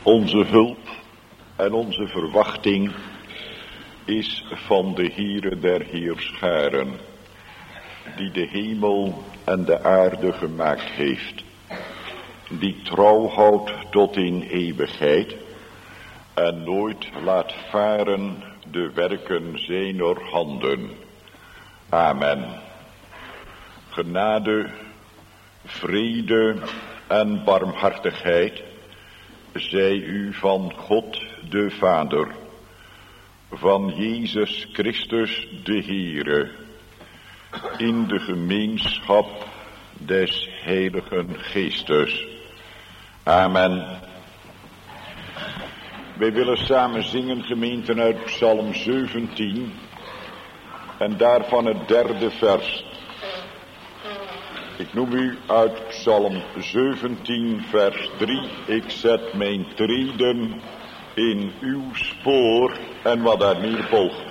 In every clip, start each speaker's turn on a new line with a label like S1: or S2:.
S1: Onze hulp en onze verwachting is van de Heere der Heerscharen, die de hemel en de aarde gemaakt heeft, die trouw houdt tot in eeuwigheid en nooit laat varen de werken zijner handen. Amen. Genade, vrede en barmhartigheid zij u van God de Vader, van Jezus Christus de Heere, in de gemeenschap des Heiligen Geestes. Amen. Wij willen samen zingen, gemeenten, uit Psalm 17 en daarvan het 3e vers. Ik noem u uit Psalm 17 vers 3. Ik zet mijn treden in uw spoor en wat daar meer volgt.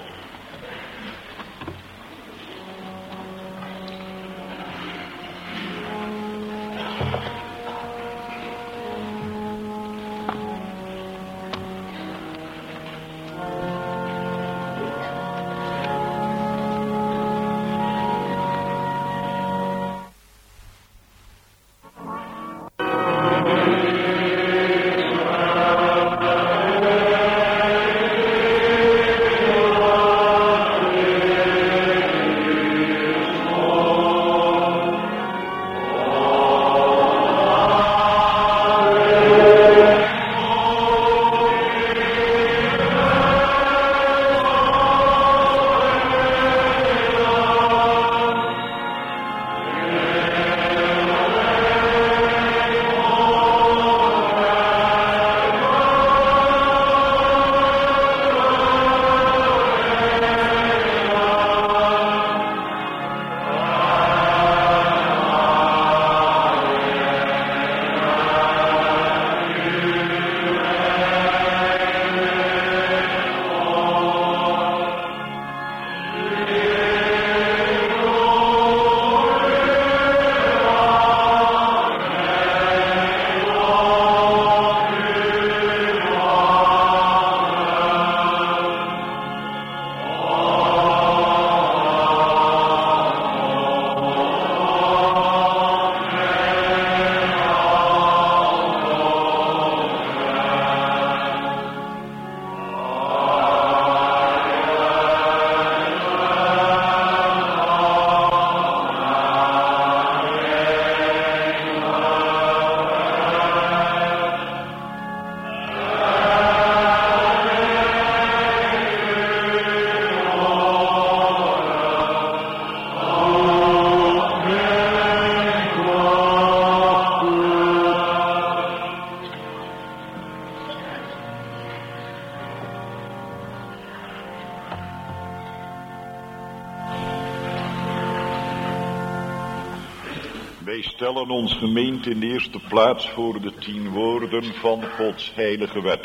S1: Wij stellen ons gemeente in de eerste plaats voor de 10 woorden van Gods heilige wet.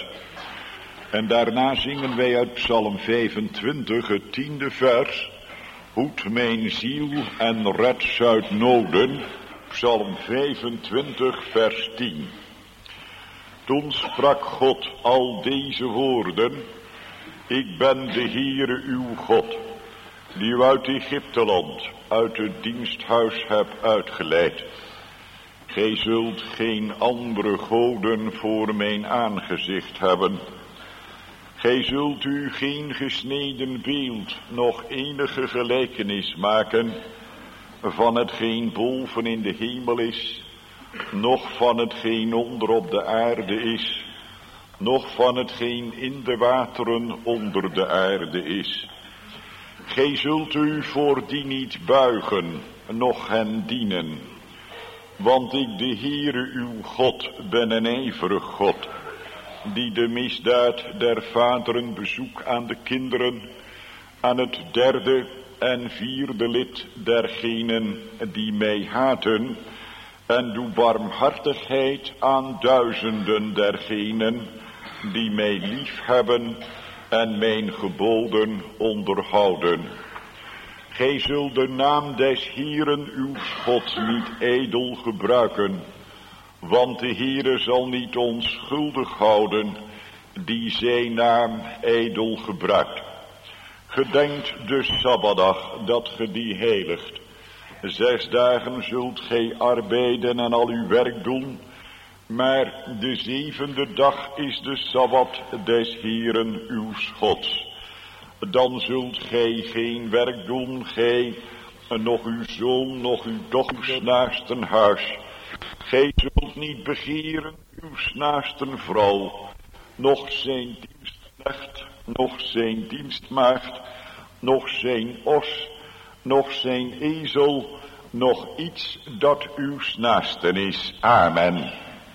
S1: En daarna zingen wij uit Psalm 25 het 10e vers. Hoed mijn ziel en red ze uit noden. Psalm 25 vers 10. Toen sprak God al deze woorden. Ik ben de Heere uw God, die u uit Egypteland, uit het diensthuis hebt uitgeleid. Gij zult geen andere goden voor mijn aangezicht hebben. Gij zult u geen gesneden beeld, nog enige gelijkenis maken van hetgeen boven in de hemel is, noch van hetgeen onder op de aarde is, noch van hetgeen in de wateren onder de aarde is. Gij zult u voor die niet buigen, noch hen dienen. Want ik, de Heere uw God, ben een ijverig God, die de misdaad der vaderen bezoek aan de kinderen, aan het 3e en 4e lid dergenen die mij haten, en doe barmhartigheid aan duizenden dergenen die mij lief hebben en mijn geboden onderhouden. Gij zult de naam des Heeren uw God niet ijdel gebruiken, Want de Heere zal niet onschuldig houden die zijn naam ijdel gebruikt. Gedenkt de Sabbatdag dat ge die heiligt. 6 dagen zult gij arbeiden en al uw werk doen. Maar de 7e dag is de Sabbat des Heeren uws Gods. Dan zult gij geen werk doen, gij, nog uw zoon, nog uw dochters naasten huis. Gij zult niet begeren uw naasten vrouw, nog zijn dienstknecht, nog zijn dienstmaagd, nog zijn os, nog zijn ezel, nog iets dat uw naasten is. Amen.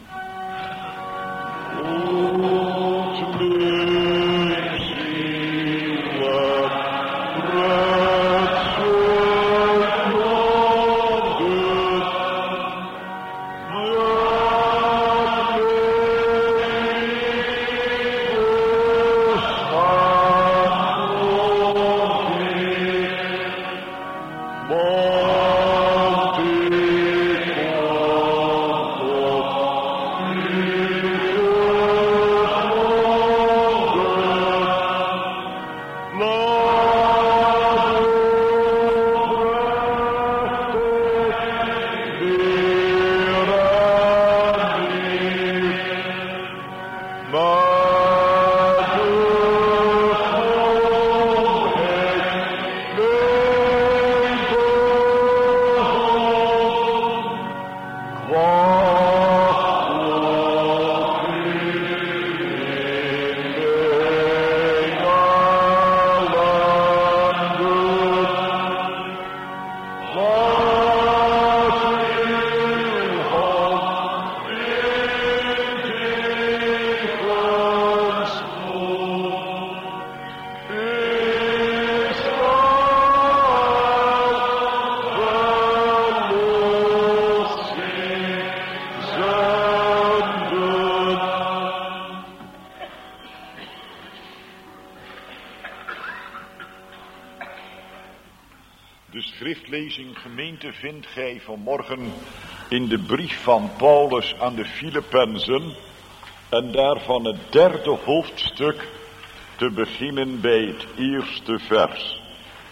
S1: Gemeente vindt gij vanmorgen in de brief van Paulus aan de Filippenzen en daarvan het 3e hoofdstuk te beginnen bij het 1e vers.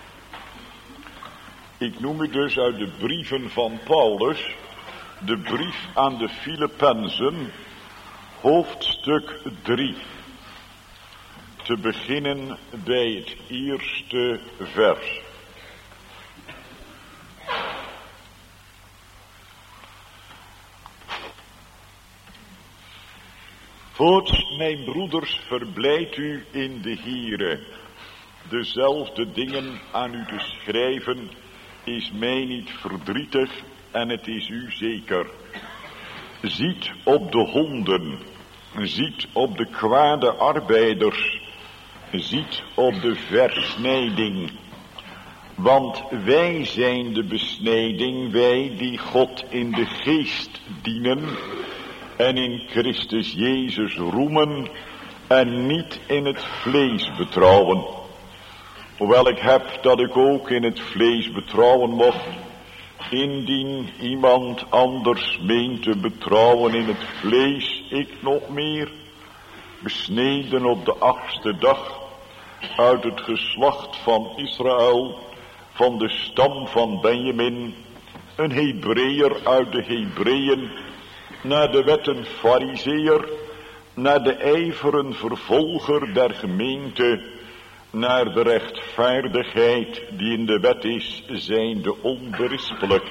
S1: Ik noem u dus uit de brieven van Paulus de brief aan de Filippenzen, hoofdstuk 3, te beginnen bij het 1e vers. Voorts, mijn broeders, verblijd u in de Here. Dezelfde dingen aan u te schrijven is mij niet verdrietig en het is u zeker. Ziet op de honden, ziet op de kwade arbeiders, ziet op de versnijding. Want wij zijn de besnijding, wij die God in de geest dienen en in Christus Jezus roemen en niet in het vlees betrouwen. Hoewel ik heb dat ik ook in het vlees betrouwen mocht, indien iemand anders meent te betrouwen in het vlees, ik nog meer, besneden op de 8e dag, uit het geslacht van Israël, van de stam van Benjamin, een Hebreeër uit de Hebreeën, naar de wet een Farizeeër, naar de ijveren vervolger der gemeente, naar de rechtvaardigheid die in de wet is, zijnde onberispelijk.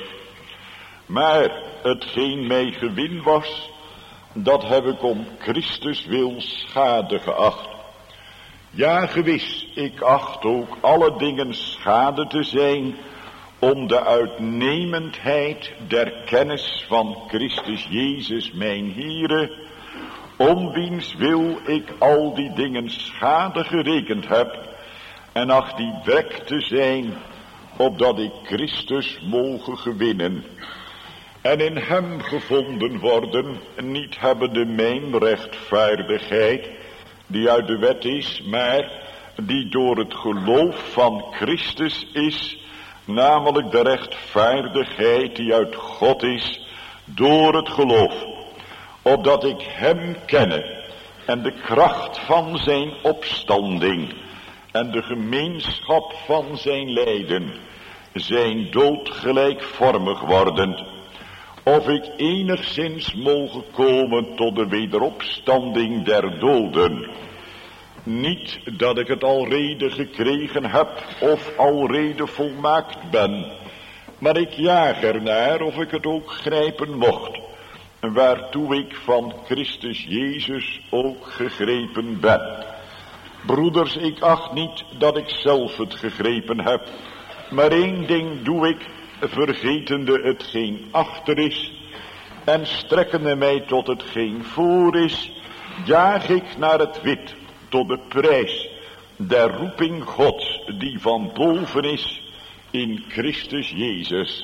S1: Maar hetgeen mij gewin was, dat heb ik om Christus wil schade geacht. Ja, gewis, ik acht ook alle dingen schade te zijn, om de uitnemendheid der kennis van Christus Jezus mijn Heere, om wiens wil ik al die dingen schade gerekend heb, en acht die weg te zijn, opdat ik Christus moge gewinnen, en in hem gevonden worden, niet hebbende mijn rechtvaardigheid, die uit de wet is, maar die door het geloof van Christus is, namelijk de rechtvaardigheid die uit God is, door het geloof. opdat ik hem kenne en de kracht van zijn opstanding en de gemeenschap van zijn lijden, zijn dood gelijkvormig wordend, of ik enigszins mogen komen tot de wederopstanding der doden. Niet dat ik het alrede gekregen heb of alrede volmaakt ben, maar ik jaag ernaar of ik het ook grijpen mocht, waartoe ik van Christus Jezus ook gegrepen ben. Broeders, ik acht niet dat ik zelf het gegrepen heb, maar één ding doe ik, vergetende hetgeen achter is en strekkende mij tot hetgeen voor is, jaag ik naar het wit, tot de prijs der roeping Gods die van boven is in Christus Jezus.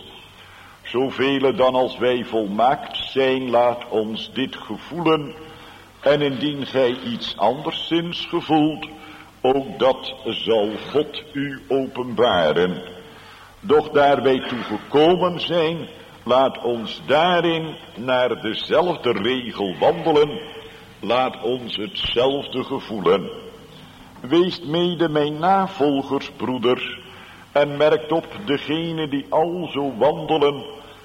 S1: Zoveel dan als wij volmaakt zijn, laat ons dit gevoelen, en indien gij iets anderszins gevoelt, ook dat zal God u openbaren. Doch daar wij toe gekomen zijn, laat ons daarin naar dezelfde regel wandelen, laat ons hetzelfde gevoelen. Weest mede mijn navolgers, broeders, en merkt op degene die al zo wandelen,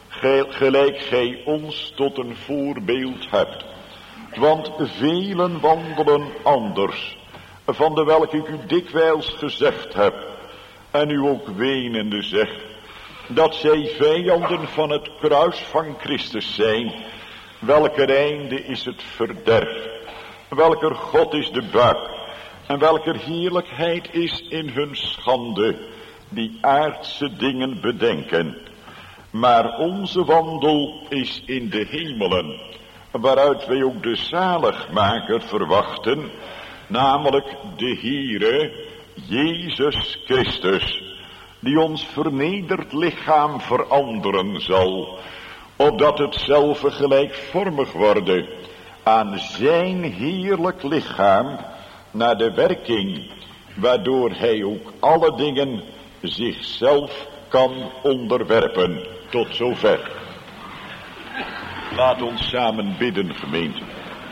S1: gelijk gij ons tot een voorbeeld hebt. Want velen wandelen anders, van de welke ik u dikwijls gezegd heb, en u ook wenende zeg, dat zij vijanden van het kruis van Christus zijn, welker einde is het verderf, welker God is de buik, en welker heerlijkheid is in hun schande, die aardse dingen bedenken. Maar onze wandel is in de hemelen, waaruit wij ook de zaligmaker verwachten, namelijk de Heere Jezus Christus, die ons vernederd lichaam veranderen zal, opdat hetzelfde gelijkvormig worden aan zijn heerlijk lichaam, naar de werking, waardoor hij ook alle dingen zichzelf kan onderwerpen. Tot zover. Laat ons samen bidden, gemeente.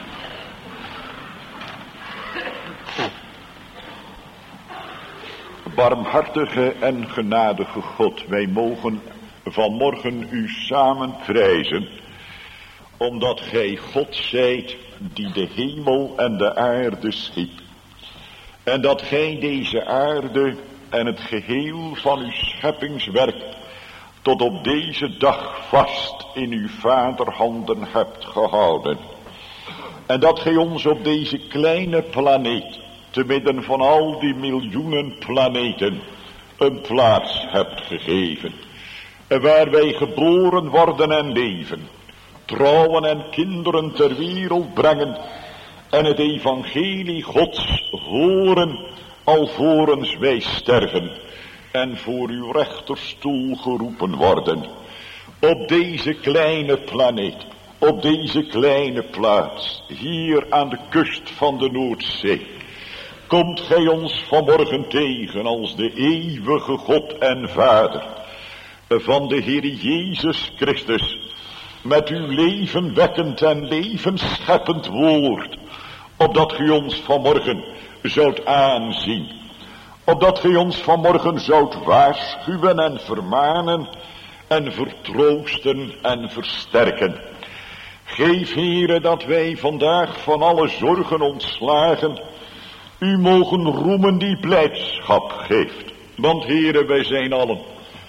S1: Barmhartige en genadige God, wij mogen vanmorgen u samen prijzen, omdat gij God zijt die de hemel en de aarde schiep. En dat gij deze aarde en het geheel van uw scheppingswerk tot op deze dag vast in uw vaderhanden hebt gehouden. En dat gij ons op deze kleine planeet, te midden van al die miljoenen planeten, een plaats hebt gegeven. Waar wij geboren worden en leven, trouwen en kinderen ter wereld brengen en het evangelie Gods horen alvorens wij sterven en voor uw rechterstoel geroepen worden. Op deze kleine planeet, op deze kleine plaats, hier aan de kust van de Noordzee, komt gij ons vanmorgen tegen als de eeuwige God en Vader van de Heer Jezus Christus, met uw levenwekkend en levensscheppend woord, opdat gij ons vanmorgen zoudt aanzien, opdat gij ons vanmorgen zoudt waarschuwen en vermanen en vertroosten en versterken. Geef, Heere, dat wij vandaag van alle zorgen ontslagen u mogen roemen die blijdschap geeft. Want, Heere, wij zijn allen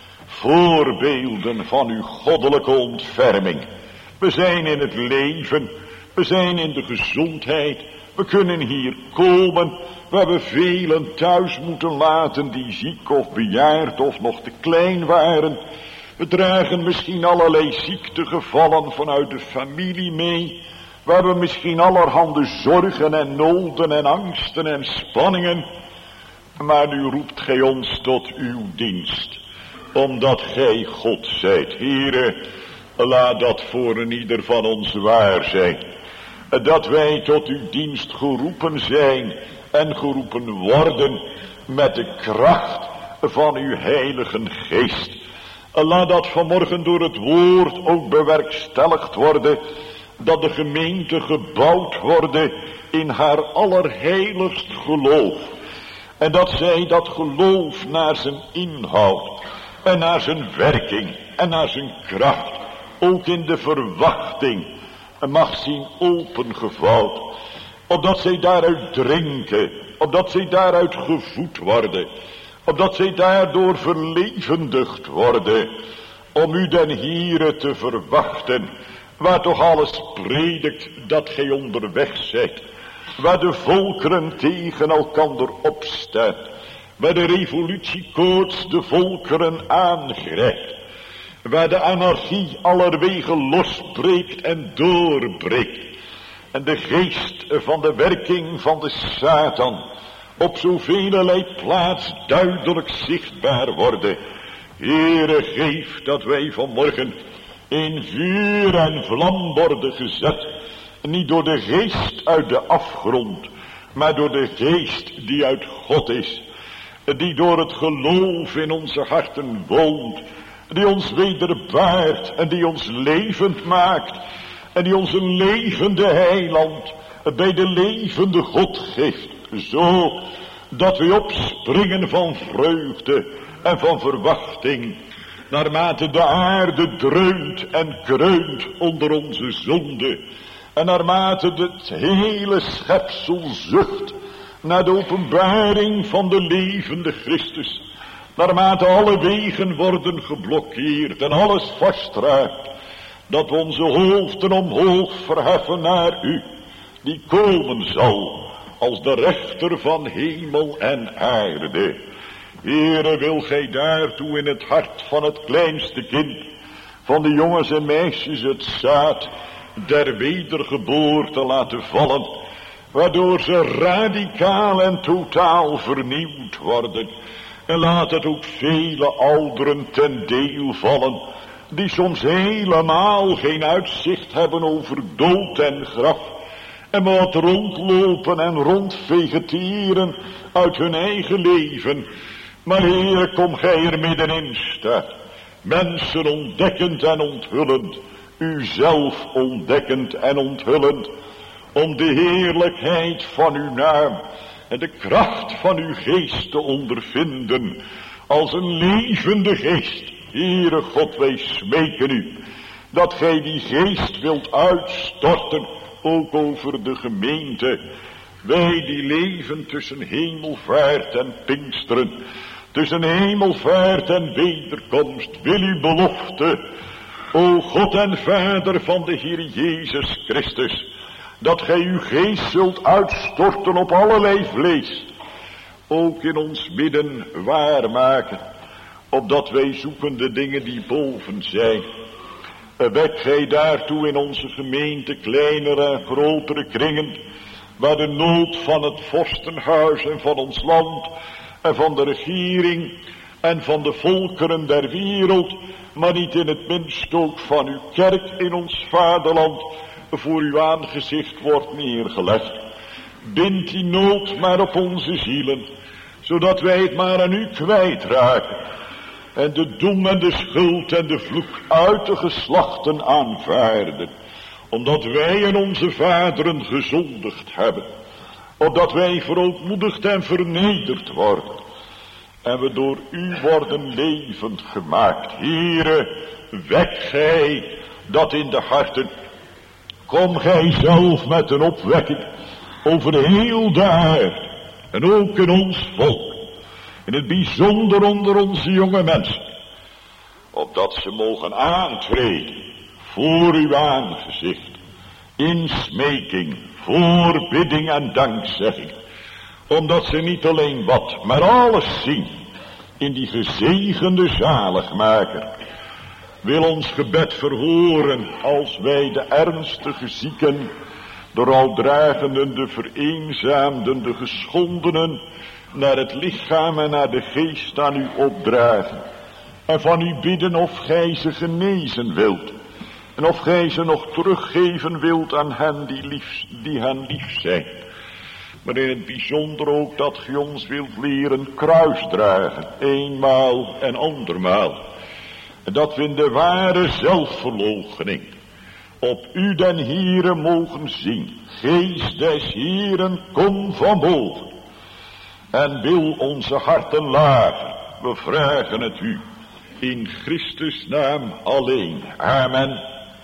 S1: voorbeelden van uw goddelijke ontferming. We zijn in het leven, we zijn in de gezondheid, we kunnen hier komen. We hebben velen thuis moeten laten die ziek of bejaard of nog te klein waren. We dragen misschien allerlei ziektegevallen vanuit de familie mee. We hebben misschien allerhande zorgen en noden en angsten en spanningen. Maar nu roept gij ons tot uw dienst, omdat gij God zijt. Heere, laat dat voor een ieder van ons waar zijn. Dat wij tot uw dienst geroepen zijn en geroepen worden met de kracht van uw heilige geest. Laat dat vanmorgen door het woord ook bewerkstelligd worden, dat de gemeente gebouwd worden in haar allerheiligst geloof. En dat zij dat geloof naar zijn inhoud en naar zijn werking en naar zijn kracht, ook in de verwachting, mag zien opengevouwd. Opdat zij daaruit drinken, opdat zij daaruit gevoed worden, opdat zij daardoor verlevendigd worden, om u den Heere te verwachten, waar toch alles predikt dat gij onderweg zijt, waar de volkeren tegen elkander opstaan, waar de revolutiekoorts de volkeren aangrijpt, waar de anarchie allerwege losbreekt en doorbreekt, en de geest van de werking van de Satan op zoveelelei plaats duidelijk zichtbaar worden. Heere, geef dat wij vanmorgen in vuur en vlam worden gezet, niet door de geest uit de afgrond, maar door de geest die uit God is, die door het geloof in onze harten woont, die ons wederbaart en die ons levend maakt en die ons een levende heiland bij de levende God geeft, zo dat we opspringen van vreugde en van verwachting, naarmate de aarde dreunt en kreunt onder onze zonde, en naarmate het hele schepsel zucht naar de openbaring van de levende Christus, naarmate alle wegen worden geblokkeerd en alles vastraakt, dat we onze hoofden omhoog verheffen naar u, die komen zal als de rechter van hemel en aarde. Heere, wil gij daartoe in het hart van het kleinste kind, van de jongens en meisjes het zaad der wedergeboorte laten vallen, waardoor ze radicaal en totaal vernieuwd worden. En laat het ook vele ouderen ten deel vallen, die soms helemaal geen uitzicht hebben over dood en graf, en maar wat rondlopen en rondvegeteren uit hun eigen leven. Maar Heer, kom gij er middenin staat, mensen ontdekkend en onthullend, uzelf ontdekkend en onthullend, om de heerlijkheid van uw naam en de kracht van uw geest te ondervinden, als een levende geest. Heere God, wij smeken u, dat gij die geest wilt uitstorten, ook over de gemeente. Wij die leven tussen hemelvaart en Pinksteren, tussen hemelvaart en wederkomst, wil uw belofte, o God en Vader van de Heer Jezus Christus, dat gij uw geest zult uitstorten op allerlei vlees, ook in ons midden waarmaken, opdat wij zoeken de dingen die boven zijn. Wek gij daartoe in onze gemeente kleinere en grotere kringen, waar de nood van het vorstenhuis en van ons land en van de regering en van de volkeren der wereld, maar niet in het minst ook van uw kerk in ons vaderland, voor uw aangezicht wordt neergelegd. Bind die nood maar op onze zielen, zodat wij het maar aan u kwijtraken en de doem en de schuld en de vloek uit de geslachten aanvaarden, omdat wij en onze vaderen gezondigd hebben, opdat wij verootmoedigd en vernederd worden en we door u worden levend gemaakt. Heere, wek gij dat in de harten. Kom gij zelf met een opwekking over heel de aarde en ook in ons volk, in het bijzonder onder onze jonge mensen, opdat ze mogen aantreden voor uw aangezicht, in smeking, voorbidding en dankzegging, omdat ze niet alleen wat, maar alles zien in die gezegende zaligmaker. Wil ons gebed verhoren als wij de ernstige zieken, de rouwdragenden, de vereenzaamden, de geschondenen, naar het lichaam en naar de geest aan u opdragen. En van u bidden of gij ze genezen wilt. En of gij ze nog teruggeven wilt aan hen die hen lief zijn. Maar in het bijzonder ook dat gij ons wilt leren kruisdragen, eenmaal en andermaal. En dat we in de ware zelfverloochening op u den Heere mogen zien. Geest des Heeren, kom van boven. En wil onze harten laven. We vragen het u. In Christus naam alleen. Amen.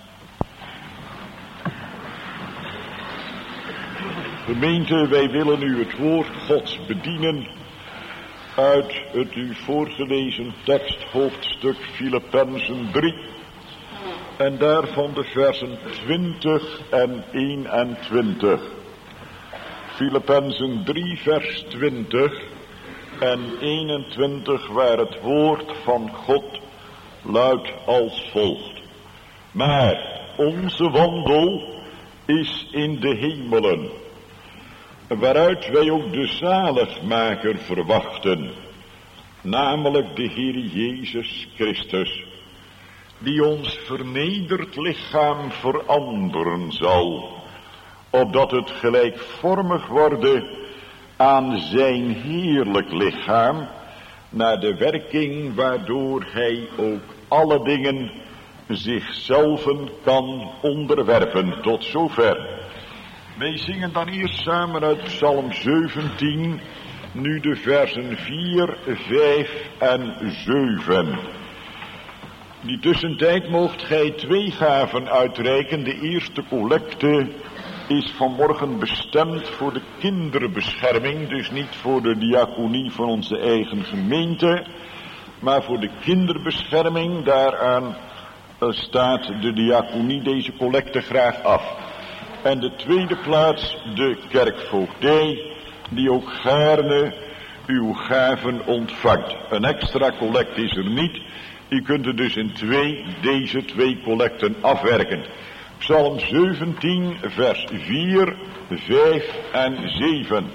S1: Gemeente, wij willen u het woord Gods bedienen uit het u voorgelezen tekst hoofdstuk Filippenzen 3 en daarvan de versen 20 en 21. Filippenzen 3 vers 20 en 21 waar het woord van God luidt als volgt. Maar onze wandel is in de hemelen, waaruit wij ook de zaligmaker verwachten, namelijk de Heer Jezus Christus, die ons vernederd lichaam veranderen zal, opdat het gelijkvormig worden aan zijn heerlijk lichaam, naar de werking waardoor hij ook alle dingen zichzelven kan onderwerpen. Tot zover. Wij zingen dan eerst samen uit Psalm 17, nu de versen 4, 5 en 7. Die tussentijd moogt gij 2 gaven uitreiken. De eerste collecte is vanmorgen bestemd voor de kinderbescherming, dus niet voor de diaconie van onze eigen gemeente, maar voor de kinderbescherming. Daaraan staat de diaconie deze collecte graag af. En de tweede plaats de kerkvoogdij, die ook gaarne uw gaven ontvangt. Een extra collect is er niet. U kunt er dus in deze twee collecten afwerken. Psalm 17 vers 4, 5 en 7.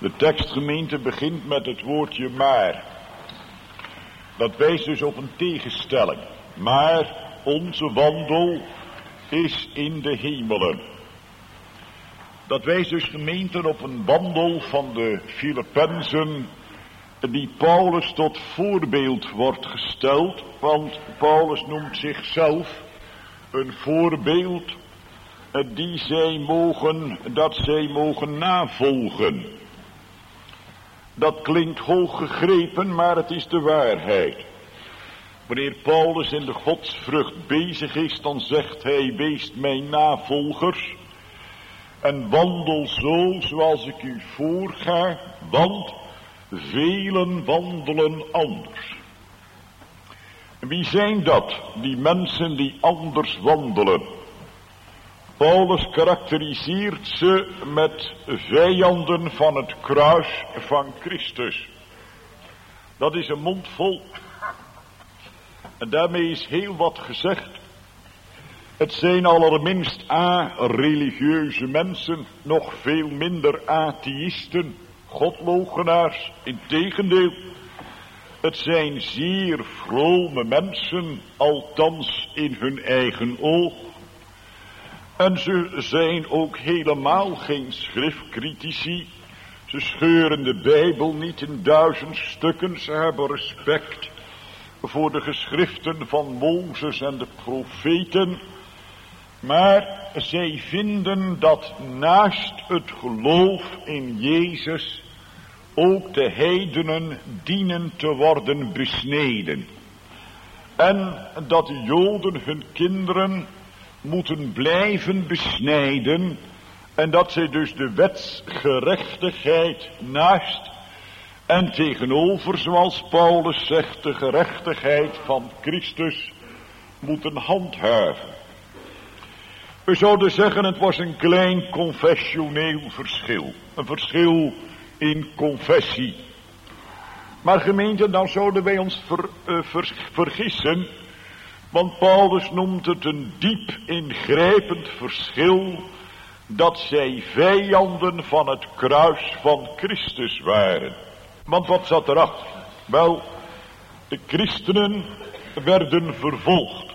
S1: De tekstgemeente begint met het woordje maar. Dat wijst dus op een tegenstelling. Maar onze wandel is in de hemelen. Dat wijst dus gemeente op een wandel van de Filippenzen, die Paulus tot voorbeeld wordt gesteld. Want Paulus noemt zichzelf een voorbeeld dat zij mogen navolgen. Dat klinkt hoog gegrepen, maar het is de waarheid. Wanneer Paulus in de godsvrucht bezig is, dan zegt hij: wees mijn navolgers en wandel zo zoals ik u voorga, want velen wandelen anders. Wie zijn dat, die mensen die anders wandelen? Paulus karakteriseert ze met vijanden van het kruis van Christus. Dat is een mond vol. En daarmee is heel wat gezegd. Het zijn allerminst religieuze mensen, nog veel minder atheïsten, godloochenaars. Integendeel, het zijn zeer vrome mensen, althans in hun eigen oog. En ze zijn ook helemaal geen schriftcritici. Ze scheuren de Bijbel niet in 1000 stukken. Ze hebben respect voor de geschriften van Mozes en de profeten. Maar zij vinden dat naast het geloof in Jezus ook de heidenen dienen te worden besneden. En dat de Joden hun kinderen moeten blijven besnijden. En dat zij dus de wetsgerechtigheid naast en tegenover, zoals Paulus zegt, de gerechtigheid van Christus moeten handhaven. We zouden zeggen, het was een klein confessioneel verschil. Een verschil in confessie. Maar gemeente, dan zouden wij ons vergissen. Want Paulus noemt het een diep ingrijpend verschil, dat zij vijanden van het kruis van Christus waren. Want wat zat erachter? Wel, de christenen werden vervolgd.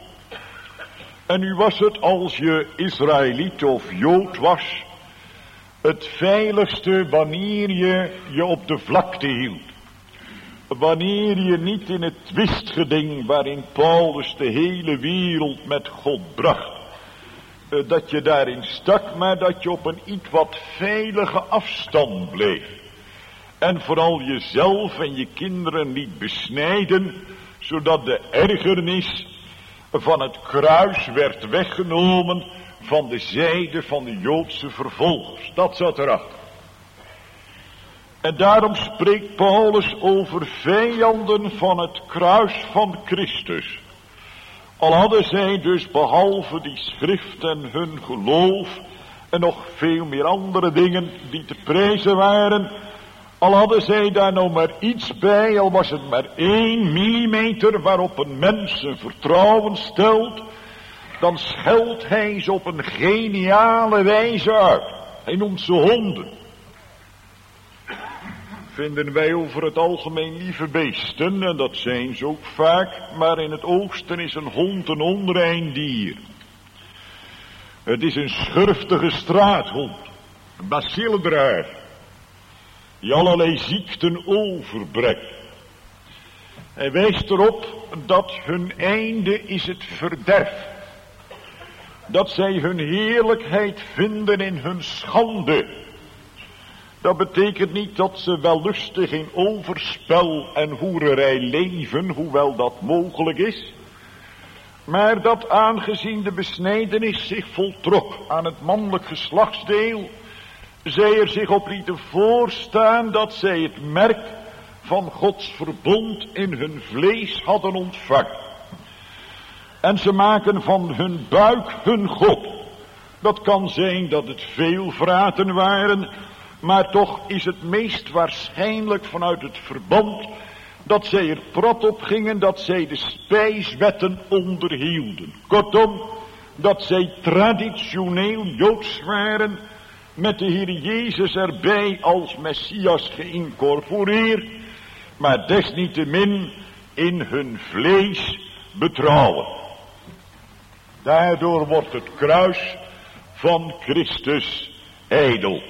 S1: En nu was het, als je Israëliet of Jood was, het veiligste wanneer je je op de vlakte hield. Wanneer je niet in het twistgeding waarin Paulus de hele wereld met God bracht, dat je daarin stak, maar dat je op een iets wat veilige afstand bleef. En vooral jezelf en je kinderen niet besnijden, zodat de ergernis van het kruis werd weggenomen van de zijde van de Joodse vervolgers. Dat zat erachter. En daarom spreekt Paulus over vijanden van het kruis van Christus. Al hadden zij dus behalve die schrift en hun geloof en nog veel meer andere dingen die te prijzen waren, al hadden zij daar nou maar iets bij, al was het maar 1 millimeter waarop een mens zijn vertrouwen stelt, dan scheldt hij ze op een geniale wijze uit. Hij noemt ze honden. Vinden wij over het algemeen lieve beesten, en dat zijn ze ook vaak, maar in het oosten is een hond een onrein dier. Het is een schurftige straathond, een bacillendrager, die allerlei ziekten overbrengt. Hij wijst erop dat hun einde is het verderf. Dat zij hun heerlijkheid vinden in hun schande. Dat betekent niet dat ze wellustig in overspel en hoererij leven, hoewel dat mogelijk is. Maar dat aangezien de besnijdenis zich voltrok aan het mannelijk geslachtsdeel, zij er zich op lieten voorstaan dat zij het merk van Gods verbond in hun vlees hadden ontvangen. En ze maken van hun buik hun God. Dat kan zijn dat het veel vraten waren, maar toch is het meest waarschijnlijk vanuit het verband dat zij er prat op gingen, dat zij de spijswetten onderhielden. Kortom, dat zij traditioneel Joods waren, met de Heer Jezus erbij als Messias geïncorporeerd, maar desniettemin in hun vlees betrouwen. Daardoor wordt het kruis van Christus ijdel.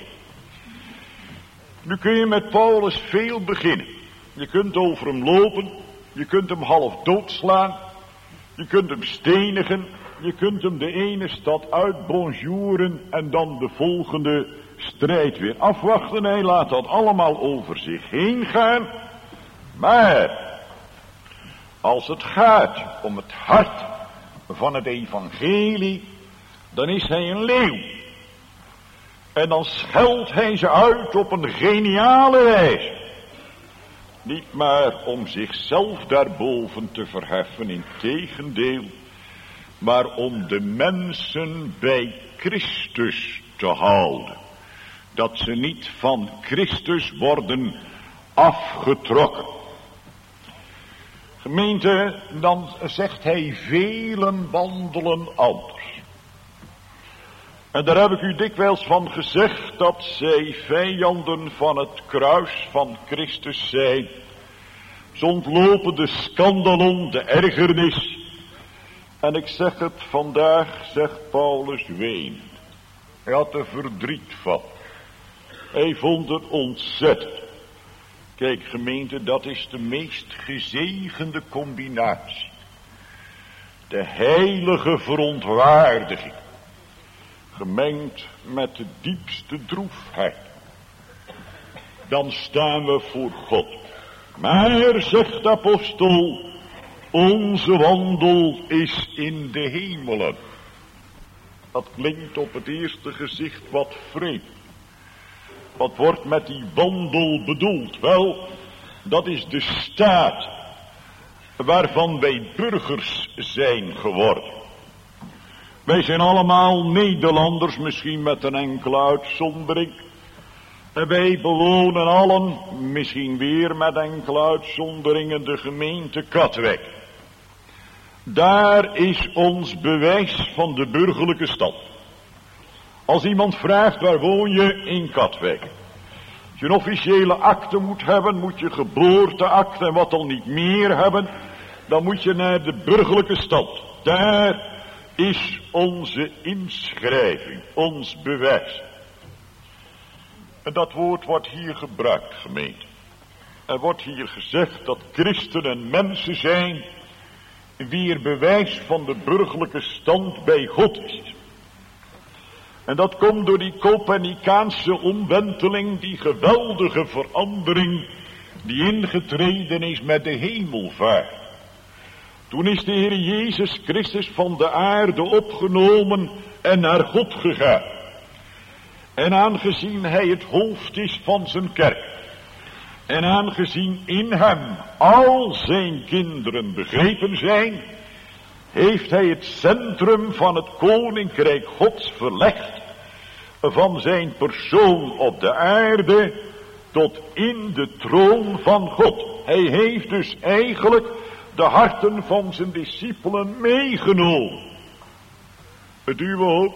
S1: Nu kun je met Paulus veel beginnen. Je kunt over hem lopen, je kunt hem half doodslaan, je kunt hem stenigen, je kunt hem de ene stad uitbonjouren en dan de volgende strijd weer afwachten. Hij laat dat allemaal over zich heen gaan. Maar als het gaat om het hart van het evangelie, dan is hij een leeuw. En dan scheldt hij ze uit op een geniale wijze. Niet maar om zichzelf daarboven te verheffen, integendeel, maar om de mensen bij Christus te houden. Dat ze niet van Christus worden afgetrokken. Gemeente, dan zegt hij, velen wandelen anders. En daar heb ik u dikwijls van gezegd, dat zij vijanden van het kruis van Christus zijn. Ze ontlopen de scandalon, de ergernis. En ik zeg het vandaag, zegt Paulus, ween. Hij had er verdriet van. Hij vond het ontzettend. Kijk gemeente, dat is de meest gezegende combinatie. De heilige verontwaardiging, gemengd met de diepste droefheid. Dan staan we voor God. Maar, zegt de apostel, onze wandel is in de hemelen. Dat klinkt op het eerste gezicht wat vreemd. Wat wordt met die wandel bedoeld? Wel, dat is de staat waarvan wij burgers zijn geworden. Wij zijn allemaal Nederlanders, misschien met een enkele uitzondering. En wij bewonen allen, misschien weer met enkele uitzonderingen, de gemeente Katwijk. Daar is ons bewijs van de burgerlijke stand. Als iemand vraagt, waar woon je? In Katwijk. Als je een officiële akte moet hebben, moet je geboorteakte en wat al niet meer hebben, dan moet je naar de burgerlijke stand. Daar is onze inschrijving, ons bewijs. En dat woord wordt hier gebruikt, gemeente. Er wordt hier gezegd dat christenen mensen zijn, wier bewijs van de burgerlijke stand bij God is. En dat komt door die Copernicaanse omwenteling, die geweldige verandering die ingetreden is met de hemelvaart. Toen is de Heer Jezus Christus van de aarde opgenomen en naar God gegaan. En aangezien hij het hoofd is van zijn kerk, en aangezien in hem al zijn kinderen begrepen zijn, heeft hij het centrum van het koninkrijk Gods verlegd, van zijn persoon op de aarde tot in de troon van God. Hij heeft dus eigenlijk de harten van zijn discipelen meegenomen. Het uwe ook.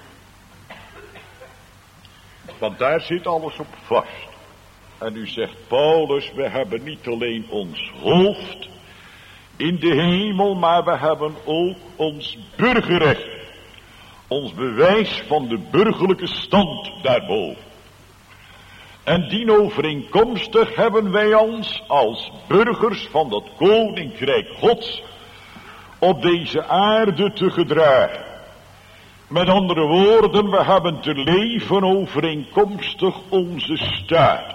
S1: Want daar zit alles op vast. En nu zegt Paulus, we hebben niet alleen ons hoofd in de hemel, maar we hebben ook ons burgerrecht. Ons bewijs van de burgerlijke stand daarboven. En dienovereenkomstig hebben wij ons als burgers van dat koninkrijk Gods op deze aarde te gedragen. Met andere woorden, we hebben te leven overeenkomstig onze staat.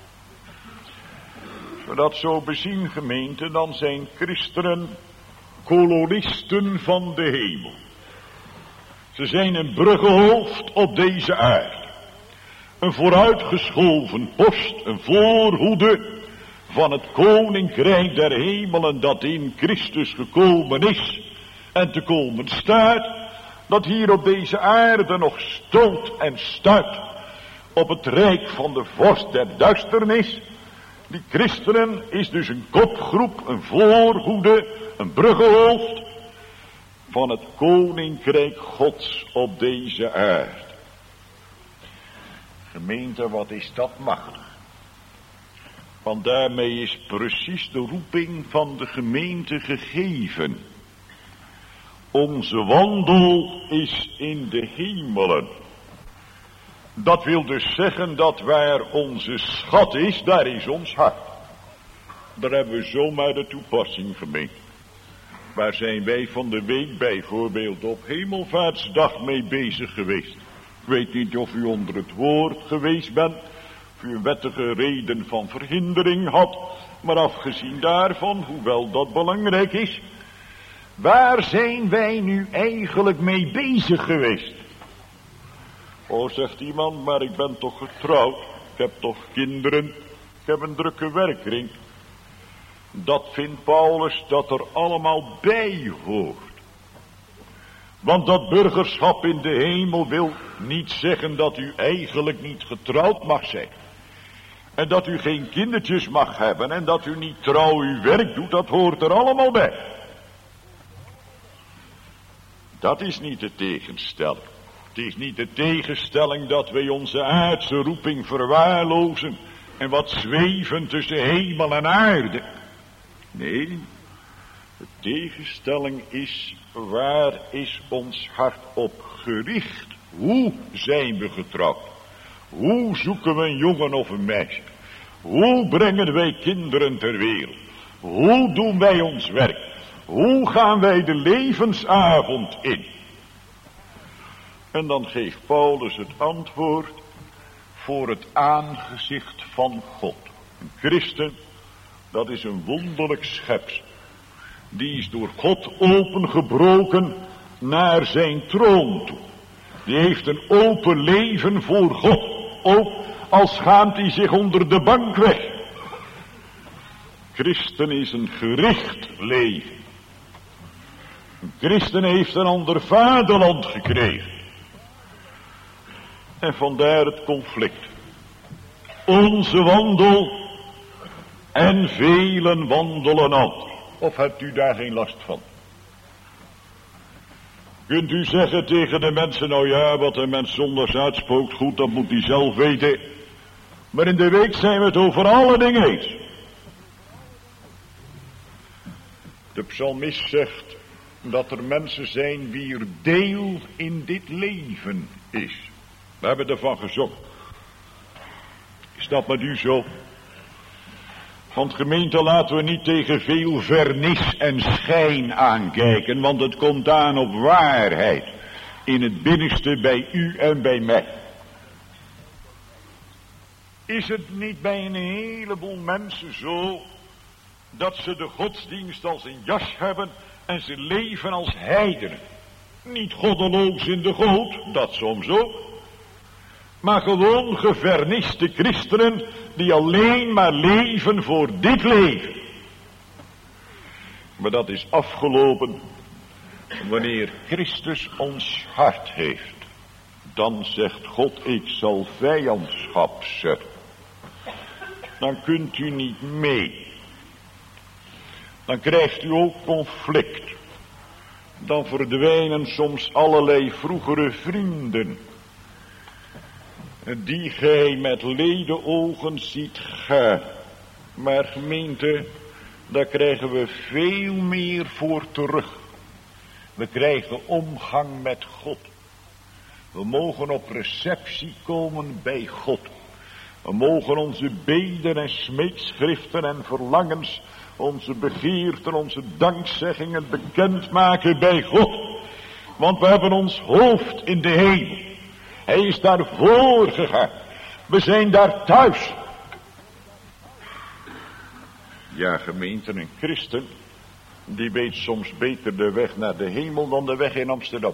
S1: Als we dat zo bezien, gemeente, dan zijn christenen kolonisten van de hemel. Ze zijn een bruggenhoofd op deze aarde. Een vooruitgeschoven post, een voorhoede van het koninkrijk der hemelen dat in Christus gekomen is en te komen staat, dat hier op deze aarde nog stoot en stuit op het rijk van de vorst der duisternis. Die christenen is dus een kopgroep, een voorhoede, een bruggenhoofd van het koninkrijk Gods op deze aarde. gemeente, wat is dat machtig. Want daarmee is precies de roeping van de gemeente gegeven. Onze wandel is in de hemelen. Dat wil dus zeggen dat waar onze schat is, daar is ons hart. Daar hebben we zomaar de toepassing, gemeente. Waar zijn wij van de week bijvoorbeeld op Hemelvaartsdag mee bezig geweest? Ik weet niet of u onder het woord geweest bent, of u een wettige reden van verhindering had, maar afgezien daarvan, hoewel dat belangrijk is, waar zijn wij nu eigenlijk mee bezig geweest? Oh, zegt iemand, maar ik ben toch getrouwd, ik heb toch kinderen, ik heb een drukke werkkring. Dat vindt Paulus dat er allemaal bij hoort. Want dat burgerschap in de hemel wil niet zeggen dat u eigenlijk niet getrouwd mag zijn. En dat u geen kindertjes mag hebben en dat u niet trouw uw werk doet, dat hoort er allemaal bij. Dat is niet de tegenstelling. Het is niet de tegenstelling dat wij onze aardse roeping verwaarlozen en wat zweven tussen hemel en aarde. Nee, de tegenstelling is, waar is ons hart op gericht? Hoe zijn we getrouwd? Hoe zoeken we een jongen of een meisje? Hoe brengen wij kinderen ter wereld? Hoe doen wij ons werk? Hoe gaan wij de levensavond in? En dan geeft Paulus het antwoord voor het aangezicht van God. Een christen, dat is een wonderlijk schepsel. Die is door God opengebroken naar zijn troon toe. Die heeft een open leven voor God. Ook al schaamt hij zich onder de bank weg. Christen is een gericht leven. Een christen heeft een ander vaderland gekregen. En vandaar het conflict. Onze wandel en velen wandelen anders. Of hebt u daar geen last van? Kunt u zeggen tegen de mensen, nou ja, wat een mens zondags uitspookt, goed, dat moet hij zelf weten. Maar in de week zijn we het over alle dingen eens. De psalmist zegt dat er mensen zijn wie er deel in dit leven is. We hebben ervan gezongen. Is dat met u zo? Want gemeente, laten we niet tegen veel vernis en schijn aankijken, want het komt aan op waarheid. In het binnenste bij u en bij mij. Is het niet bij een heleboel mensen zo, dat ze de godsdienst als een jas hebben en ze leven als heidenen? Niet goddeloos in de goot, dat soms ook. Maar gewoon geverniste christenen die alleen maar leven voor dit leven. Maar dat is afgelopen wanneer Christus ons hart heeft. Dan zegt God, ik zal vijandschap zetten. Dan kunt u niet mee. Dan krijgt u ook conflict. Dan verdwijnen soms allerlei vroegere vrienden. Die gij met ledenogen ziet gaan. Maar gemeente, daar krijgen we veel meer voor terug. We krijgen omgang met God. We mogen op receptie komen bij God. We mogen onze beden en smeekschriften en verlangens, onze begeerten, onze dankzeggingen bekendmaken bij God. Want we hebben ons hoofd in de hemel. Hij is daarvoor gegaan. We zijn daar thuis. Ja, gemeente, een christen, die weet soms beter de weg naar de hemel dan de weg in Amsterdam.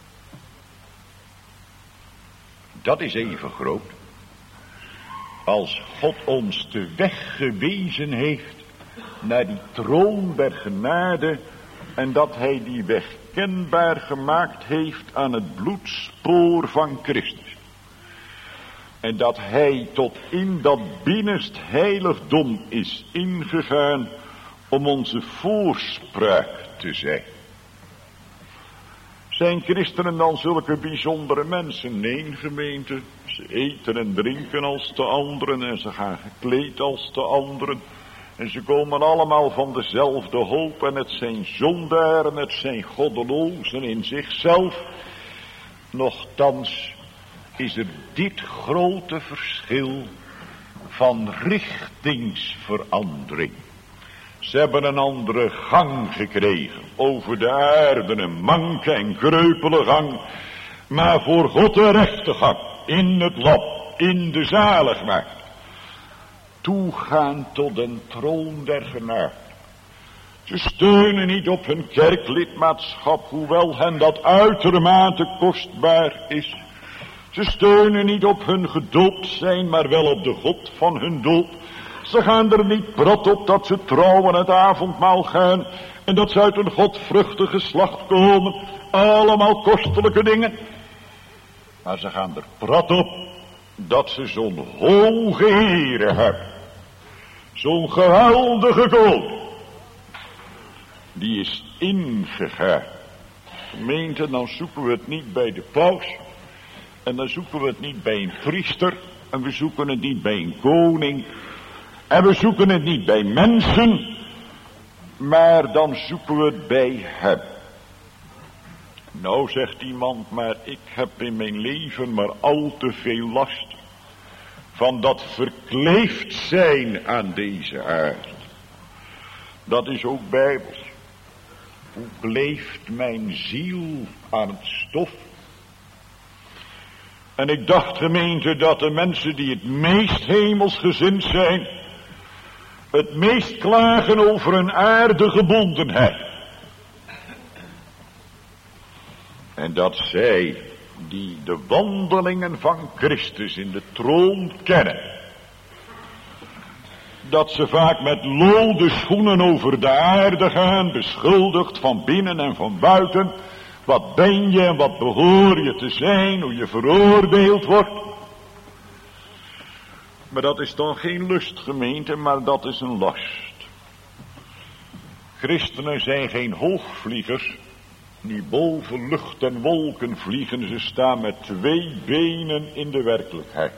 S1: Dat is even groot. Als God ons de weg gewezen heeft naar die troon der genade en dat hij die weg kenbaar gemaakt heeft aan het bloedspoor van Christus. En dat hij tot in dat binnenst heiligdom is ingegaan om onze voorspraak te zijn. Zijn christenen dan zulke bijzondere mensen? Nee, gemeente. Ze eten en drinken als de anderen en ze gaan gekleed als de anderen. En ze komen allemaal van dezelfde hoop en het zijn zondaren, het zijn goddelozen in zichzelf. Nochtans is er dit grote verschil van richtingsverandering. Ze hebben een andere gang gekregen. Over de aarde een manke en kreupele gang. Maar voor God de rechte gang. In het land. In de zaligmaak. Toegaan tot een troon der genade. Ze steunen niet op hun kerklidmaatschap. Hoewel hen dat uitermate kostbaar is. Ze steunen niet op hun gedoopt zijn. Maar wel op de God van hun doop. Ze gaan er niet prat op dat ze trouw aan het avondmaal gaan. En dat ze uit een godvruchtig geslacht komen. Allemaal kostelijke dingen. Maar ze gaan er prat op dat ze zo'n hoge Heere hebben. Zo'n geweldige koning. Die is ingegaan. Gemeente, dan zoeken we het niet bij de paus. En dan zoeken we het niet bij een priester. En we zoeken het niet bij een koning. En we zoeken het niet bij mensen, maar dan zoeken we het bij hem. Nou, zegt iemand, maar ik heb in mijn leven maar al te veel last van dat verkleefd zijn aan deze aarde. Dat is ook bijbels. Hoe kleeft mijn ziel aan het stof? En ik dacht, gemeente, dat de mensen die het meest hemelsgezind zijn, het meest klagen over hun aardegebondenheid. En dat zij die de wandelingen van Christus in de troon kennen, dat ze vaak met lode schoenen over de aarde gaan, beschuldigd van binnen en van buiten. Wat ben je en wat behoor je te zijn, hoe je veroordeeld wordt. Maar dat is dan geen lust, gemeente, maar dat is een last. Christenen zijn geen hoogvliegers die boven lucht en wolken vliegen. Ze staan met 2 benen in de werkelijkheid.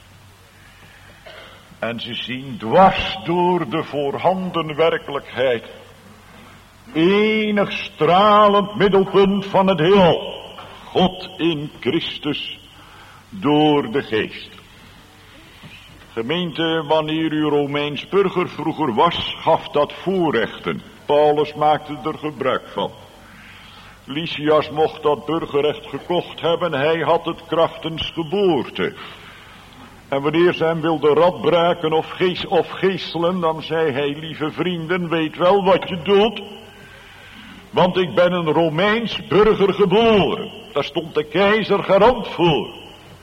S1: En ze zien dwars door de voorhanden werkelijkheid enig stralend middelpunt van het heelal. God in Christus door de geest. Gemeente, wanneer u Romeins burger vroeger was, gaf dat voorrechten. Paulus maakte er gebruik van. Lysias mocht dat burgerrecht gekocht hebben, hij had het krachtens geboorte. En wanneer ze hem wilde radbraken of geeselen, dan zei hij, lieve vrienden, weet wel wat je doet. Want ik ben een Romeins burger geboren. Daar stond de keizer garant voor.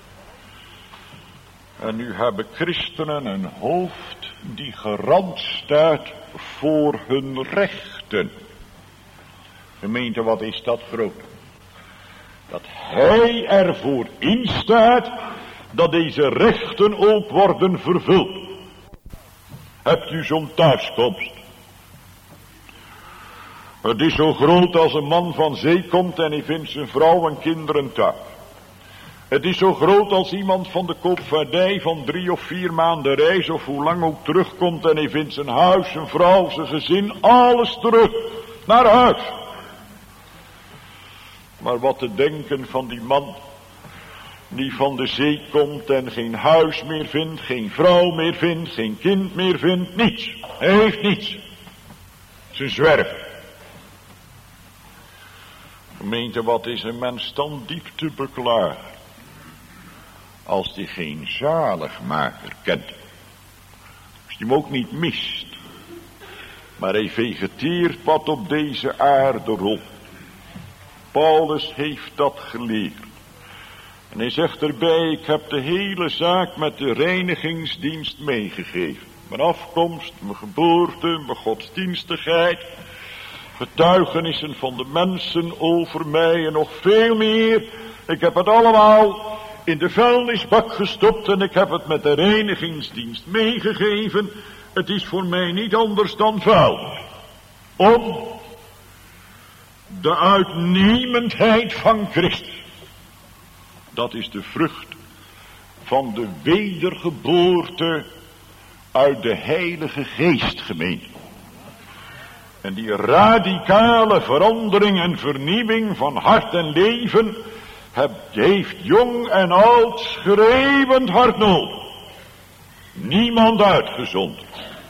S1: En nu hebben christenen een hoofd die garant staat voor hun rechten. Gemeente, wat is dat groot? Dat hij ervoor instaat dat deze rechten ook worden vervuld. Hebt u zo'n thuiskomst? Het is zo groot als een man van zee komt en hij vindt zijn vrouw en kinderen thuis. Het is zo groot als iemand van de koopvaardij van 3 of 4 maanden reis of hoe lang ook terugkomt en hij vindt zijn huis, zijn vrouw, zijn gezin, alles terug naar huis. Maar wat te denken van die man die van de zee komt en geen huis meer vindt, geen vrouw meer vindt, geen kind meer vindt, niets. Hij heeft niets. Ze zwerven. Gemeente, wat is een mens dan diep te beklagen als die geen zaligmaker kent. Als die hem ook niet mist. Maar hij vegeteert wat op deze aarde rond. Paulus heeft dat geleerd. En hij zegt erbij, ik heb de hele zaak met de reinigingsdienst meegegeven. Mijn afkomst, mijn geboorte, mijn godsdienstigheid, getuigenissen van de mensen over mij en nog veel meer. Ik heb het allemaal in de vuilnisbak gestopt en ik heb het met de reinigingsdienst meegegeven. Het is voor mij niet anders dan vuil. Om de uitnemendheid van Christus. Dat is de vrucht van de wedergeboorte uit de Heilige Geest, gemeente. En die radicale verandering en vernieuwing van hart en leven heeft jong en oud schreeuwend hard nodig. Niemand uitgezonderd.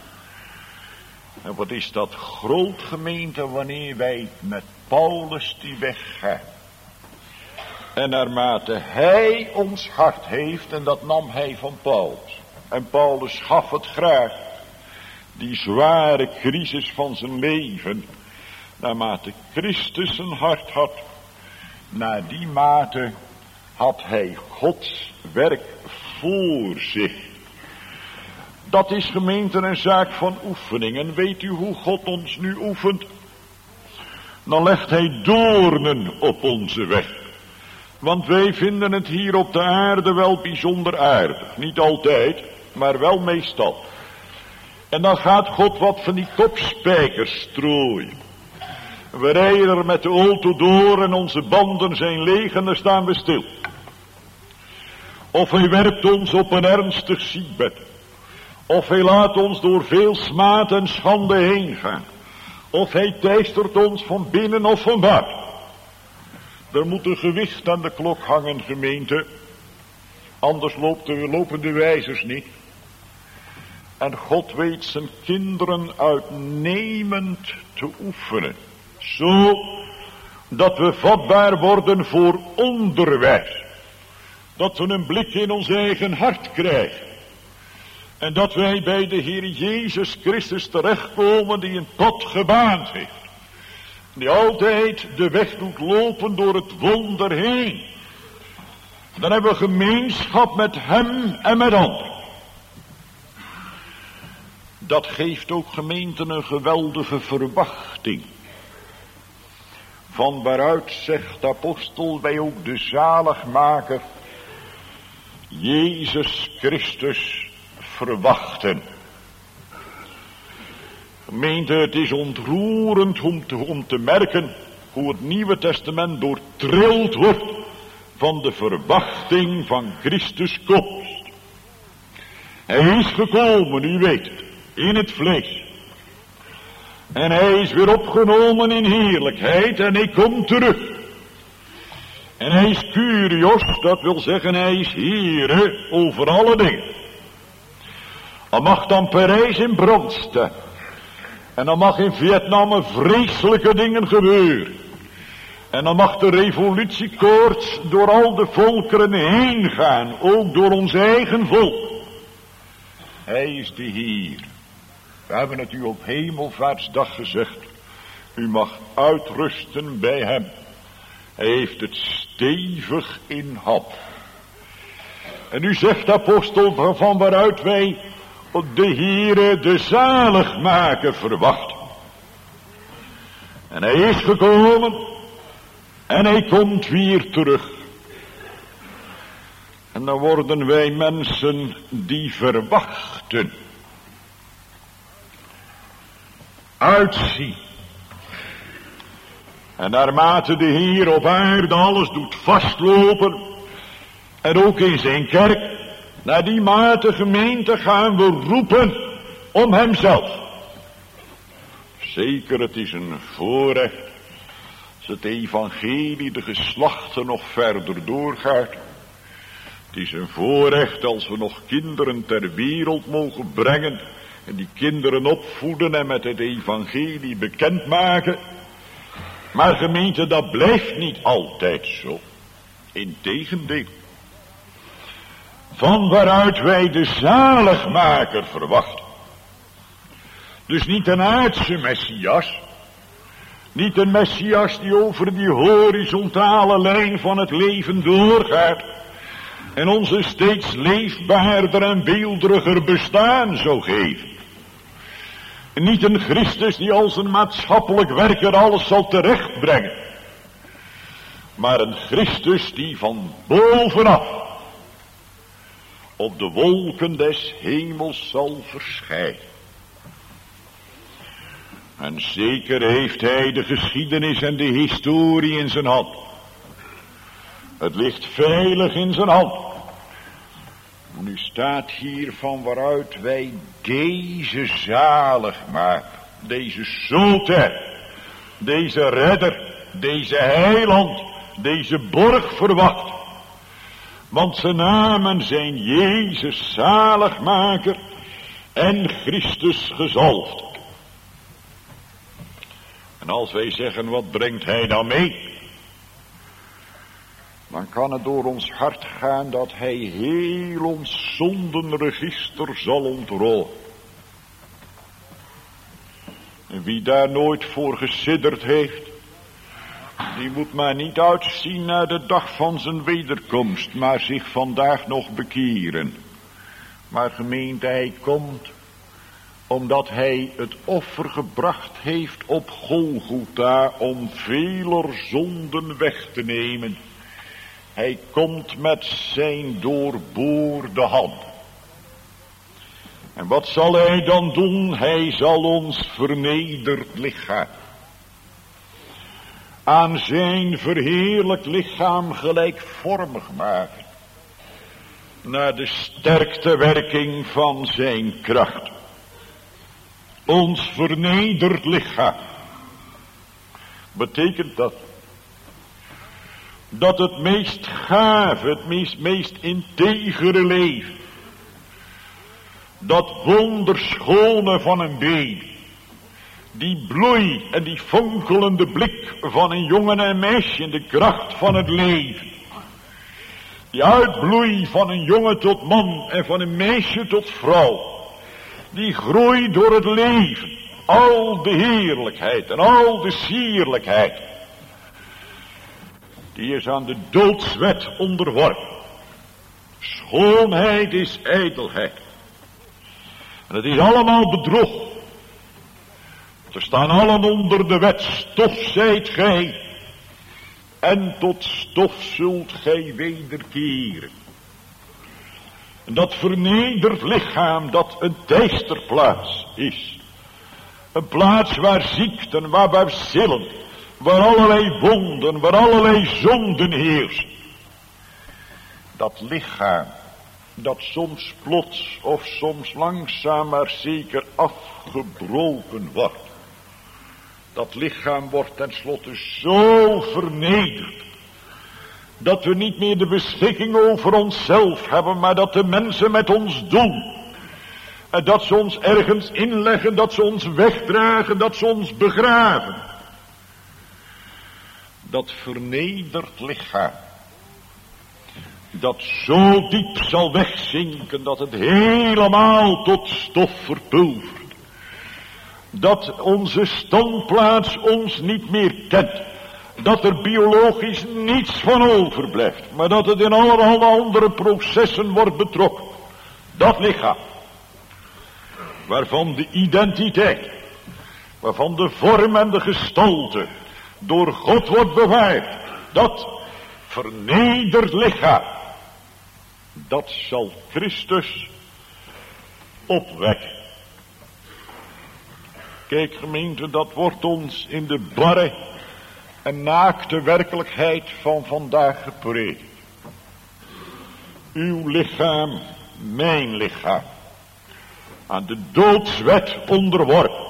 S1: En wat is dat groot, gemeente, wanneer wij met Paulus die weg gaan. En naarmate hij ons hart heeft, en dat nam hij van Paulus. En Paulus gaf het graag. Die zware crisis van zijn leven. Naarmate Christus een hart had. Naar die mate had hij Gods werk voor zich. Dat is, gemeente, een zaak van oefening. En weet u hoe God ons nu oefent? Dan legt hij doornen op onze weg. Want wij vinden het hier op de aarde wel bijzonder aardig. Niet altijd, maar wel meestal. En dan gaat God wat van die kopspijkers strooien. We rijden er met de auto door en onze banden zijn leeg en dan staan we stil. Of hij werpt ons op een ernstig ziekbed. Of hij laat ons door veel smaad en schande heen gaan. Of hij teistert ons van binnen of van buiten. Er moet een gewicht aan de klok hangen, gemeente. Anders lopen de wijzers niet. En God weet zijn kinderen uitnemend te oefenen. Zo dat we vatbaar worden voor onderwijs. Dat we een blik in ons eigen hart krijgen. En dat wij bij de Heer Jezus Christus terechtkomen die een pad gebaand heeft. Die altijd de weg doet lopen door het wonder heen. Dan hebben we gemeenschap met hem en met anderen. Dat geeft ook, gemeenten, een geweldige verwachting. Van waaruit, zegt de apostel, wij ook de zaligmaker Jezus Christus verwachten. Gemeente, het is ontroerend om te merken hoe het Nieuwe Testament doortrild wordt van de verwachting van Christus komst. Hij is gekomen, u weet het, in het vlees. En hij is weer opgenomen in heerlijkheid en hij komt terug. En hij is Kyrios, dat wil zeggen hij is Heere over alle dingen. Al mag dan Parijs in brand staan. En dan mag in Vietnam vreselijke dingen gebeuren. En dan mag de revolutiekoorts door al de volkeren heen gaan. Ook door ons eigen volk. Hij is de Heer. We hebben het u op Hemelvaartsdag gezegd. U mag uitrusten bij hem. Hij heeft het stevig in hand. En u zegt, apostel, van waaruit wij de Heere, de zaligmaker, verwachten. En hij is gekomen. En hij komt weer terug. En dan worden wij mensen die verwachten. Uitzien. En naarmate de Heer op aarde alles doet vastlopen. En ook in zijn kerk. Naar die mate, gemeente, gaan we roepen om hemzelf. Zeker, het is een voorrecht. Als het evangelie de geslachten nog verder doorgaat. Het is een voorrecht als we nog kinderen ter wereld mogen brengen. En die kinderen opvoeden en met het evangelie bekendmaken. Maar gemeente, dat blijft niet altijd zo. Integendeel. Van waaruit wij de zaligmaker verwachten. Dus niet een aardse Messias. Niet een Messias die over die horizontale lijn van het leven doorgaat. En ons een steeds leefbaarder en beelderiger bestaan zou geven. Niet een Christus die als een maatschappelijk werker alles zal terechtbrengen. Maar een Christus die van bovenaf op de wolken des hemels zal verschijnen. En zeker heeft hij de geschiedenis en de historie in zijn hand. Het ligt veilig in zijn hand. Nu staat hier van waaruit wij deze zalig maken. Deze zoter, deze redder, deze heiland, deze borg verwacht. Want zijn namen zijn Jezus zaligmaker en Christus gezalfd. En als wij zeggen, wat brengt hij dan mee? Dan kan het door ons hart gaan dat hij heel ons zondenregister zal ontrollen. En wie daar nooit voor gesidderd heeft, die moet maar niet uitzien naar de dag van zijn wederkomst, maar zich vandaag nog bekeren. Maar gemeente, hij komt omdat hij het offer gebracht heeft op Golgotha om veler zonden weg te nemen. Hij komt met zijn doorboorde hand. En wat zal hij dan doen? Hij zal ons vernederd lichaam aan zijn verheerlijk lichaam gelijkvormig maken, naar de sterktewerking van zijn kracht. Ons vernederd lichaam. Betekent dat het meest gave, het meest integere leven, dat wonderschone van een baby, die bloei en die fonkelende blik van een jongen en meisje in de kracht van het leven, die uitbloei van een jongen tot man en van een meisje tot vrouw, die groei door het leven, al de heerlijkheid en al de sierlijkheid, die is aan de doodswet onderworpen. Schoonheid is ijdelheid. En het is allemaal bedrog. Ze staan allen onder de wet. Stof zijt gij. En tot stof zult gij wederkeren. En dat vernederd lichaam dat een teisterplaats is. Een plaats waar ziekten, waar bacillen, waar allerlei wonden, waar allerlei zonden heersen. Dat lichaam, dat soms plots of soms langzaam maar zeker afgebroken wordt. Dat lichaam wordt tenslotte zo vernederd, dat we niet meer de beschikking over onszelf hebben, maar dat de mensen met ons doen. En dat ze ons ergens inleggen, dat ze ons wegdragen, dat ze ons begraven. Dat vernederd lichaam, dat zo diep zal wegzinken, dat het helemaal tot stof verpulvert. Dat onze standplaats ons niet meer kent. Dat er biologisch niets van overblijft, maar dat het in allerhande andere processen wordt betrokken. Dat lichaam, waarvan de identiteit, waarvan de vorm en de gestalte door God wordt bewaard, dat vernederd lichaam, dat zal Christus opwekken. Kijk gemeente, dat wordt ons in de barre en naakte werkelijkheid van vandaag gepredikt. Uw lichaam, mijn lichaam, aan de doodswet onderworpen.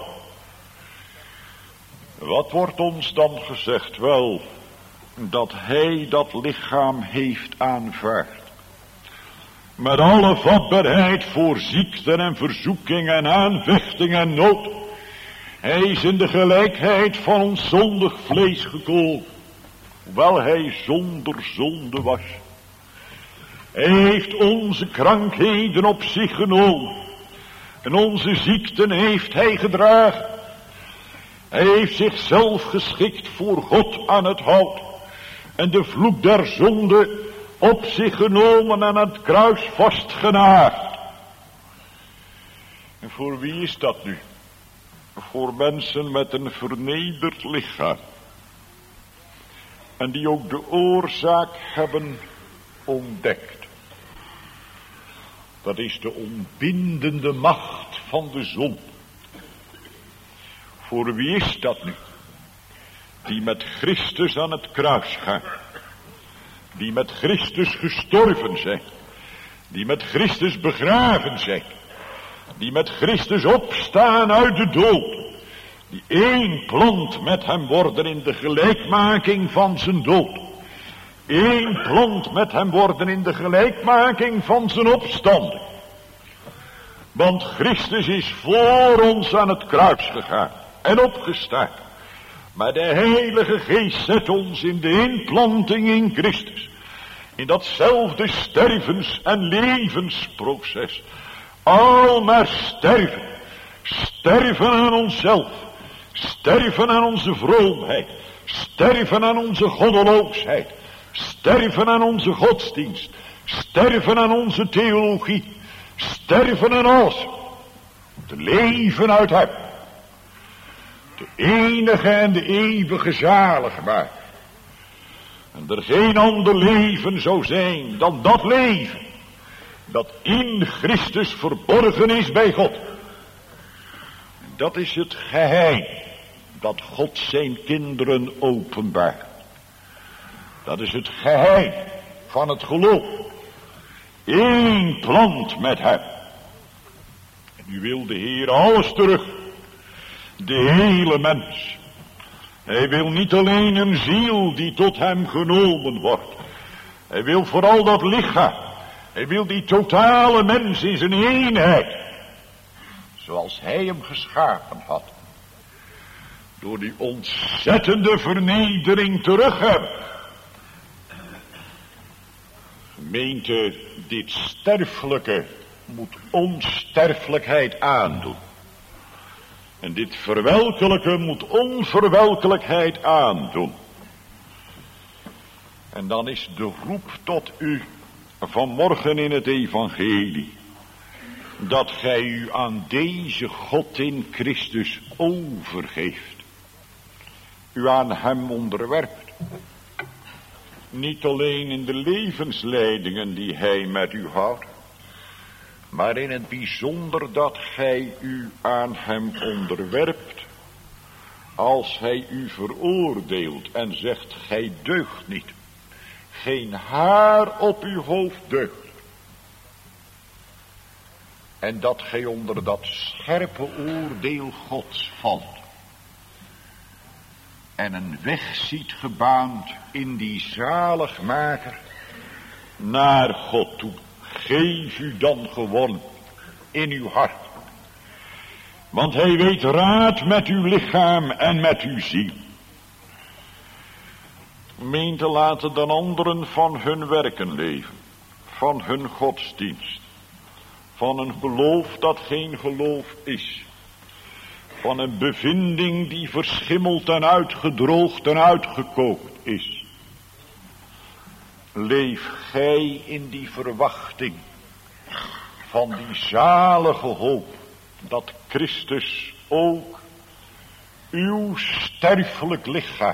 S1: Wat wordt ons dan gezegd? Wel, dat hij dat lichaam heeft aanvaard. Met alle vatbaarheid voor ziekten en verzoekingen en aanvechting en nood. Hij is in de gelijkheid van ons zondig vlees gekomen, hoewel hij zonder zonde was. Hij heeft onze krankheden op zich genomen en onze ziekten heeft hij gedragen. Hij heeft zichzelf geschikt voor God aan het hout en de vloek der zonde op zich genomen en aan het kruis vastgenaagd. En voor wie is dat nu? Voor mensen met een vernederd lichaam. En die ook de oorzaak hebben ontdekt. Dat is de ontbindende macht van de zon. Voor wie is dat nu? Die met Christus aan het kruis gaan. Die met Christus gestorven zijn. Die met Christus begraven zijn. Die met Christus opstaan uit de dood. Die één plant met hem worden in de gelijkmaking van zijn dood. Eén plant met hem worden in de gelijkmaking van zijn opstanding. Want Christus is voor ons aan het kruis gegaan en opgestaan. Maar de Heilige Geest zet ons in de inplanting in Christus. In datzelfde stervens- en levensproces. Al maar sterven. Sterven aan onszelf. Sterven aan onze vroomheid. Sterven aan onze goddeloosheid. Sterven aan onze godsdienst. Sterven aan onze theologie. Sterven aan alles. Te leven uit hem. De enige en de eeuwige zaligmaker. En er geen ander leven zou zijn dan dat leven. Dat in Christus verborgen is bij God. Dat is het geheim. Dat God zijn kinderen openbaart. Dat is het geheim van het geloof. Eén plant met hem. En nu wil de Heer alles terug. De hele mens. Hij wil niet alleen een ziel die tot hem genomen wordt. Hij wil vooral dat lichaam. Hij wil die totale mens in zijn eenheid. Zoals hij hem geschapen had. Door die ontzettende vernedering terug hebben. Gemeente, dit sterfelijke moet onsterfelijkheid aandoen. En dit verwelkelijke moet onverwelkelijkheid aandoen. En dan is de roep tot u vanmorgen in het evangelie. Dat gij u aan deze God in Christus overgeeft. U aan hem onderwerpt. Niet alleen in de levensleidingen die hij met u houdt. Maar in het bijzonder dat gij u aan hem onderwerpt. Als hij u veroordeelt en zegt gij deugt niet. Geen haar op uw hoofd deugt. En dat gij onder dat scherpe oordeel Gods valt. En een weg ziet gebaand in die zaligmaker naar God toe. Geef u dan gewoon in uw hart. Want hij weet raad met uw lichaam en met uw ziel. Gemeente, laten dan anderen van hun werken leven. Van hun godsdienst. Van een geloof dat geen geloof is. Van een bevinding die verschimmeld en uitgedroogd en uitgekookt is. Leef gij in die verwachting van die zalige hoop, dat Christus ook uw sterfelijk lichaam,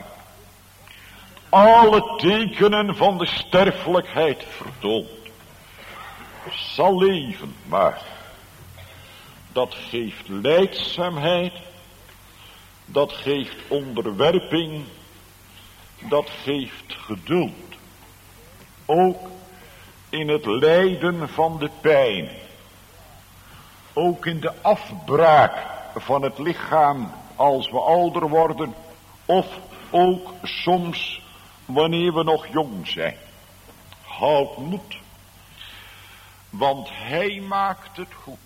S1: alle tekenen van de sterfelijkheid vertoont, zal leven, maar dat geeft lijdzaamheid, dat geeft onderwerping, dat geeft geduld. Ook in het lijden van de pijn. Ook in de afbraak van het lichaam als we ouder worden. Of ook soms wanneer we nog jong zijn. Houd moed. Want hij maakt het goed.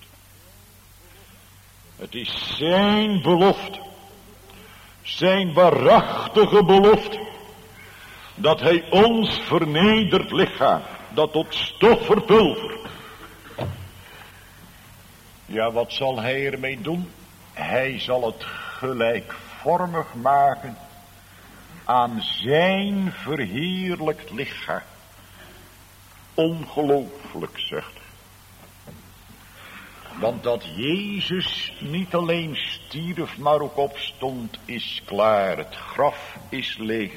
S1: Het is zijn belofte. Zijn waarachtige belofte. Dat hij ons vernederd lichaam, dat tot stof verpulvert. Ja, wat zal hij ermee doen? Hij zal het gelijkvormig maken aan zijn verheerlijkt lichaam. Ongelooflijk, zegt hij. Want dat Jezus niet alleen stierf, maar ook opstond, is klaar. Het graf is leeg.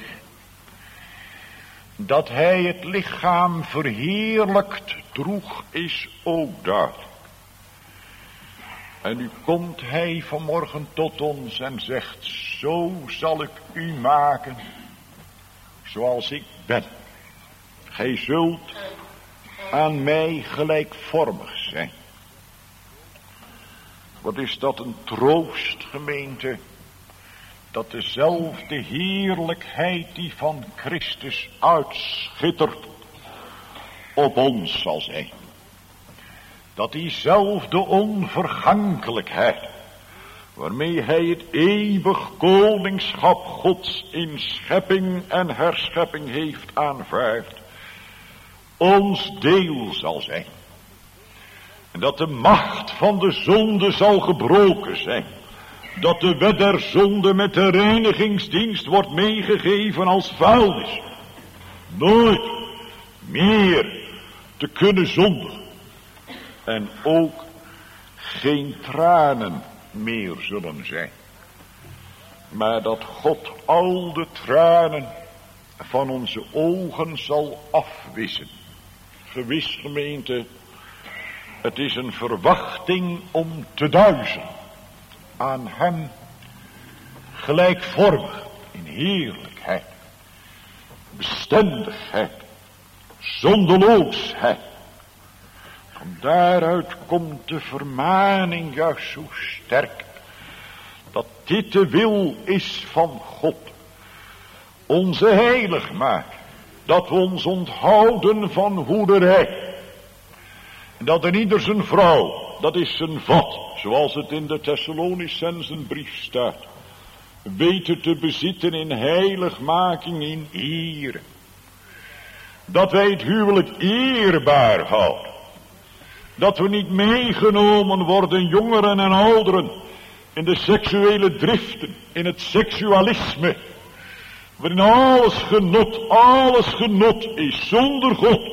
S1: Dat hij het lichaam verheerlijkt droeg, is ook duidelijk. En nu komt hij vanmorgen tot ons en zegt, zo zal ik u maken, zoals ik ben. Gij zult aan mij gelijkvormig zijn. Wat is dat een troost, gemeente, dat dezelfde heerlijkheid die van Christus uitschittert op ons zal zijn. Dat diezelfde onvergankelijkheid, waarmee hij het eeuwig koningschap Gods in schepping en herschepping heeft aanvaard, ons deel zal zijn. En dat de macht van de zonde zal gebroken zijn. Dat de wet der zonde met de reinigingsdienst wordt meegegeven als vuilnis. Nooit meer te kunnen zondigen. En ook geen tranen meer zullen zijn. Maar dat God al de tranen van onze ogen zal afwissen. Gewis, gemeente, het is een verwachting om te duizen. Aan hem gelijkvormig in heerlijkheid, bestendigheid, zondeloosheid. Van daaruit komt de vermaning juist zo sterk, dat dit de wil is van God. Onze heilig maken, dat we ons onthouden van hoederij. En dat er ieder zijn vrouw, dat is zijn vat, zoals het in de Thessalonicenzen brief staat, weten te bezitten in heiligmaking, in eer. Dat wij het huwelijk eerbaar houden. Dat we niet meegenomen worden, jongeren en ouderen, in de seksuele driften, in het seksualisme, waarin alles genot is, zonder God.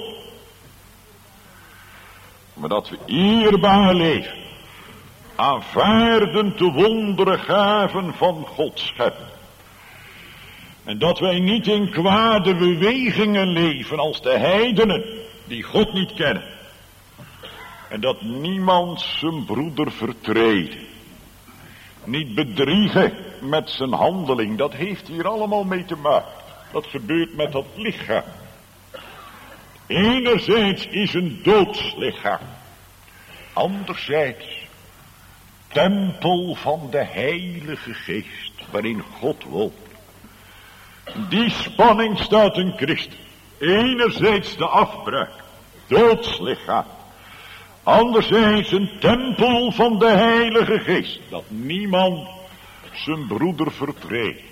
S1: Maar dat we eerbaar leven, aanvaarden de wondere gaven van Gods schepping. En dat wij niet in kwade bewegingen leven als de heidenen die God niet kennen. En dat niemand zijn broeder vertreedt. Niet bedriegen met zijn handeling. Dat heeft hier allemaal mee te maken. Dat gebeurt met dat lichaam. Enerzijds is een doodslichaam. Anderzijds tempel van de Heilige Geest, waarin God woont. Die spanning staat in Christus. Enerzijds de afbraak, doodslichaam. Anderzijds een tempel van de Heilige Geest, dat niemand zijn broeder vertreedt.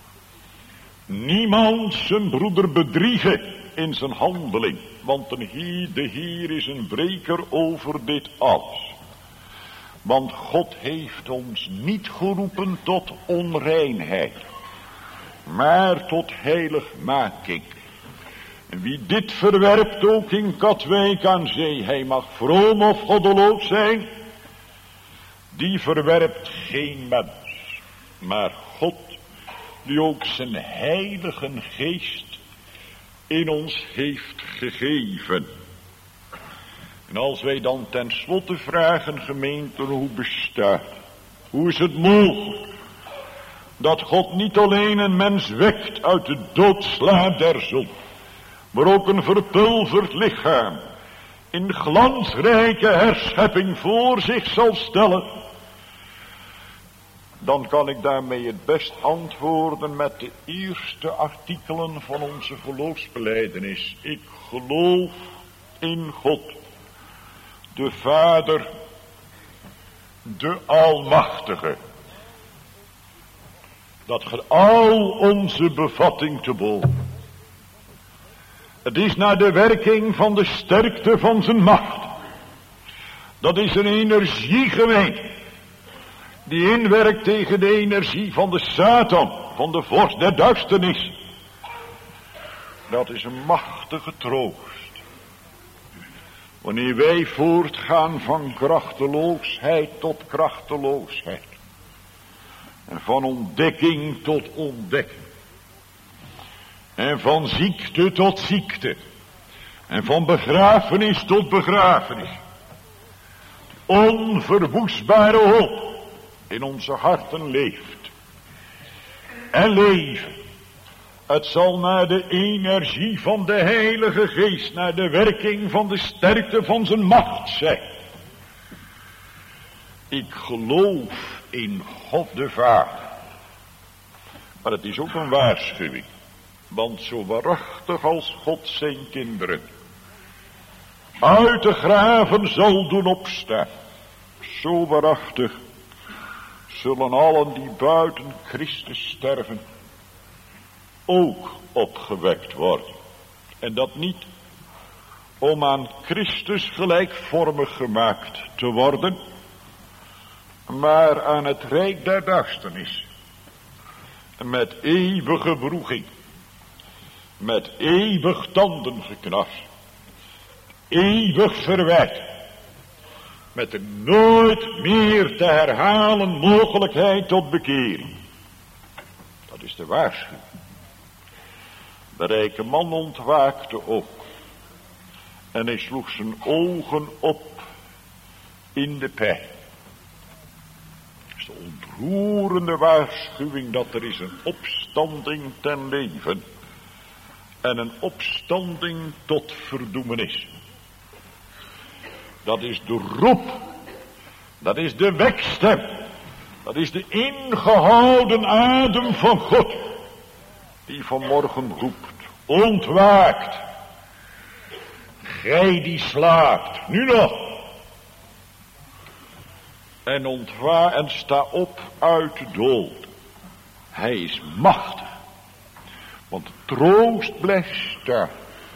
S1: Niemand zijn broeder bedriegen in zijn handeling, want de Heer is een breker over dit alles. Want God heeft ons niet geroepen tot onreinheid, maar tot heiligmaking. En wie dit verwerpt ook in Katwijk aan zee, hij mag vroom of goddeloos zijn, die verwerpt geen mens, maar God, die ook zijn heilige geest in ons heeft gegeven. En als wij dan tenslotte vragen, gemeente, hoe bestaat, hoe is het mogelijk dat God niet alleen een mens wekt uit de doodslaap der zon, maar ook een verpulverd lichaam in glansrijke herschepping voor zich zal stellen, dan kan ik daarmee het best antwoorden met de eerste artikelen van onze geloofsbelijdenis. Ik geloof in God, de Vader, de Almachtige, dat gaat al onze bevatting te boven. Het is naar de werking van de sterkte van zijn macht. Dat is een energie geweest die inwerkt tegen de energie van de Satan, van de vorst der duisternis. Dat is een machtige troost. Wanneer wij voortgaan van krachteloosheid tot krachteloosheid. En van ontdekking tot ontdekking. En van ziekte tot ziekte. En van begrafenis tot begrafenis. onverwoestbare hoop in onze harten leeft. En leven. Het zal naar de energie van de Heilige Geest, naar de werking van de sterkte van zijn macht zijn. Ik geloof in God de Vader. Maar het is ook een waarschuwing. Want zo waarachtig als God zijn kinderen uit de graven zal doen opstaan, zo waarachtig zullen allen die buiten Christus sterven ook opgewekt worden. En dat niet om aan Christus gelijkvormig gemaakt te worden, maar aan het rijk der duisternis. Met eeuwige wroeging, met eeuwig tandengeknars, eeuwig verwijt, met de nooit meer te herhalen mogelijkheid tot bekering. Dat is de waarschuwing. De rijke man ontwaakte ook. En hij sloeg zijn ogen op in de pijn. Het is de ontroerende waarschuwing dat er is een opstanding ten leven. En een opstanding tot verdoemenis. Dat is de roep. Dat is de wekstem. Dat is de ingehouden adem van God. Die vanmorgen roept. Ontwaakt. Gij die slaapt. Nu nog. En sta op uit de dood. Hij is machtig. Want troost blijft staan.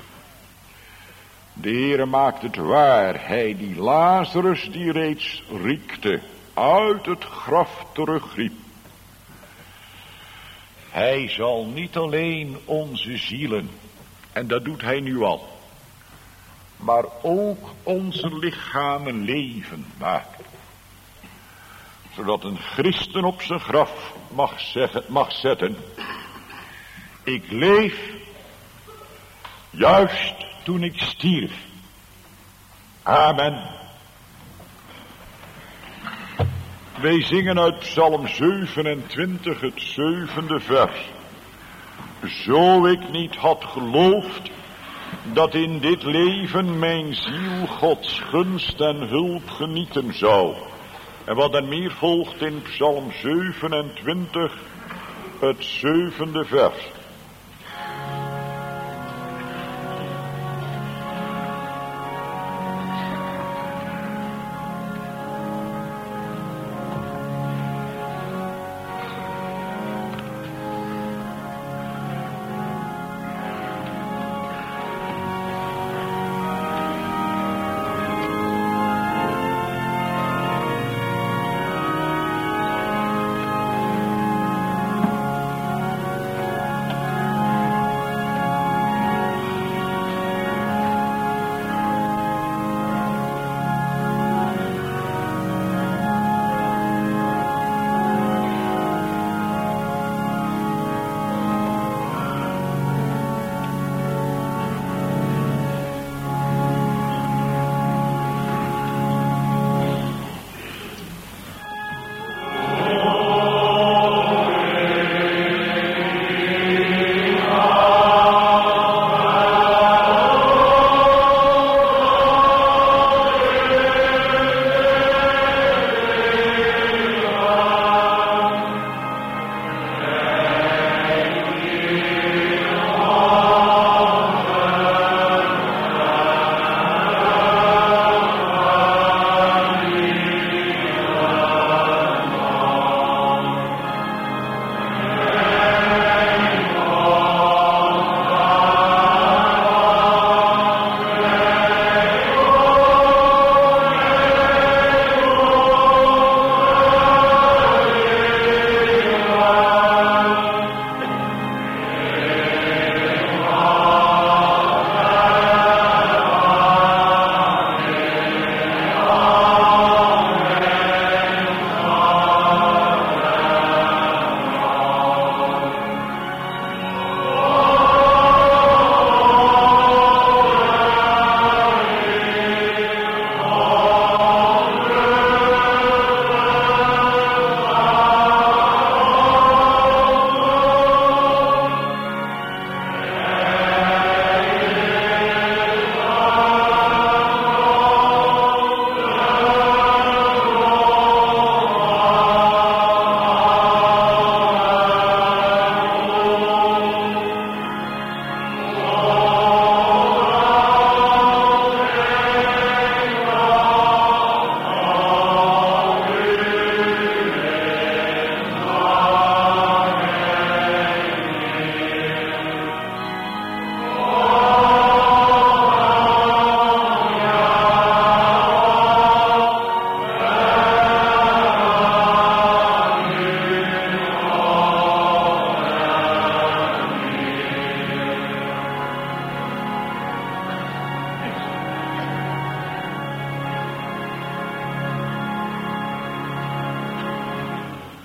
S1: De Heere maakt het waar. Hij die Lazarus die reeds riekte uit het graf terugriep. Hij zal niet alleen onze zielen, en dat doet hij nu al, maar ook onze lichamen leven maken. Zodat een christen op zijn graf mag zetten. Ik leef juist toen ik stierf. Amen. Wij zingen uit Psalm 27 het 7e vers. Zo ik niet had geloofd dat in dit leven mijn ziel Gods gunst en hulp genieten zou. En wat er meer volgt in Psalm 27 het 7e vers.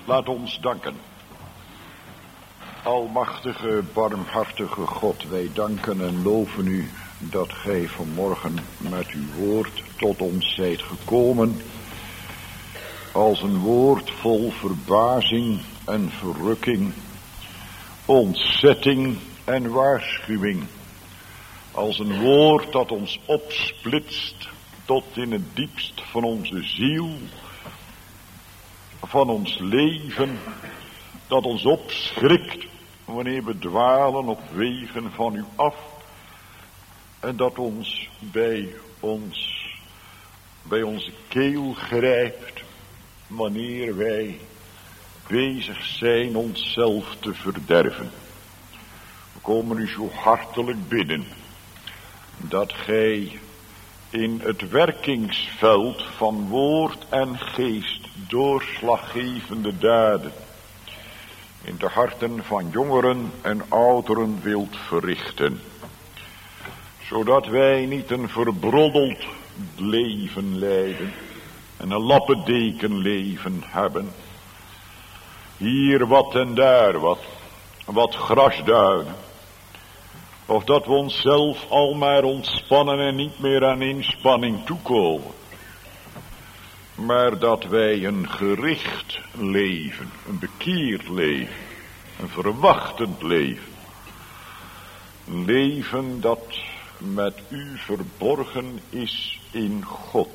S1: Laat ons danken. Almachtige, barmhartige God, wij danken en loven u dat gij vanmorgen met uw woord tot ons zijt gekomen. Als een woord vol verbazing en verrukking, ontzetting en waarschuwing. Als een woord dat ons opsplitst tot in het diepst van onze ziel, van ons leven, dat ons opschrikt wanneer we dwalen op wegen van u af, en dat ons bij onze keel grijpt wanneer wij bezig zijn onszelf te verderven. We komen u zo hartelijk bidden dat gij in het werkingsveld van woord en geest doorslaggevende daden in de harten van jongeren en ouderen wilt verrichten, zodat wij niet een verbroddeld leven leiden en een lappendeken leven hebben. Hier wat en daar wat grasduinen. Of dat we onszelf al maar ontspannen en niet meer aan inspanning toekomen. Maar dat wij een gericht leven, een bekeerd leven, een verwachtend leven. Een leven dat met u verborgen is in God.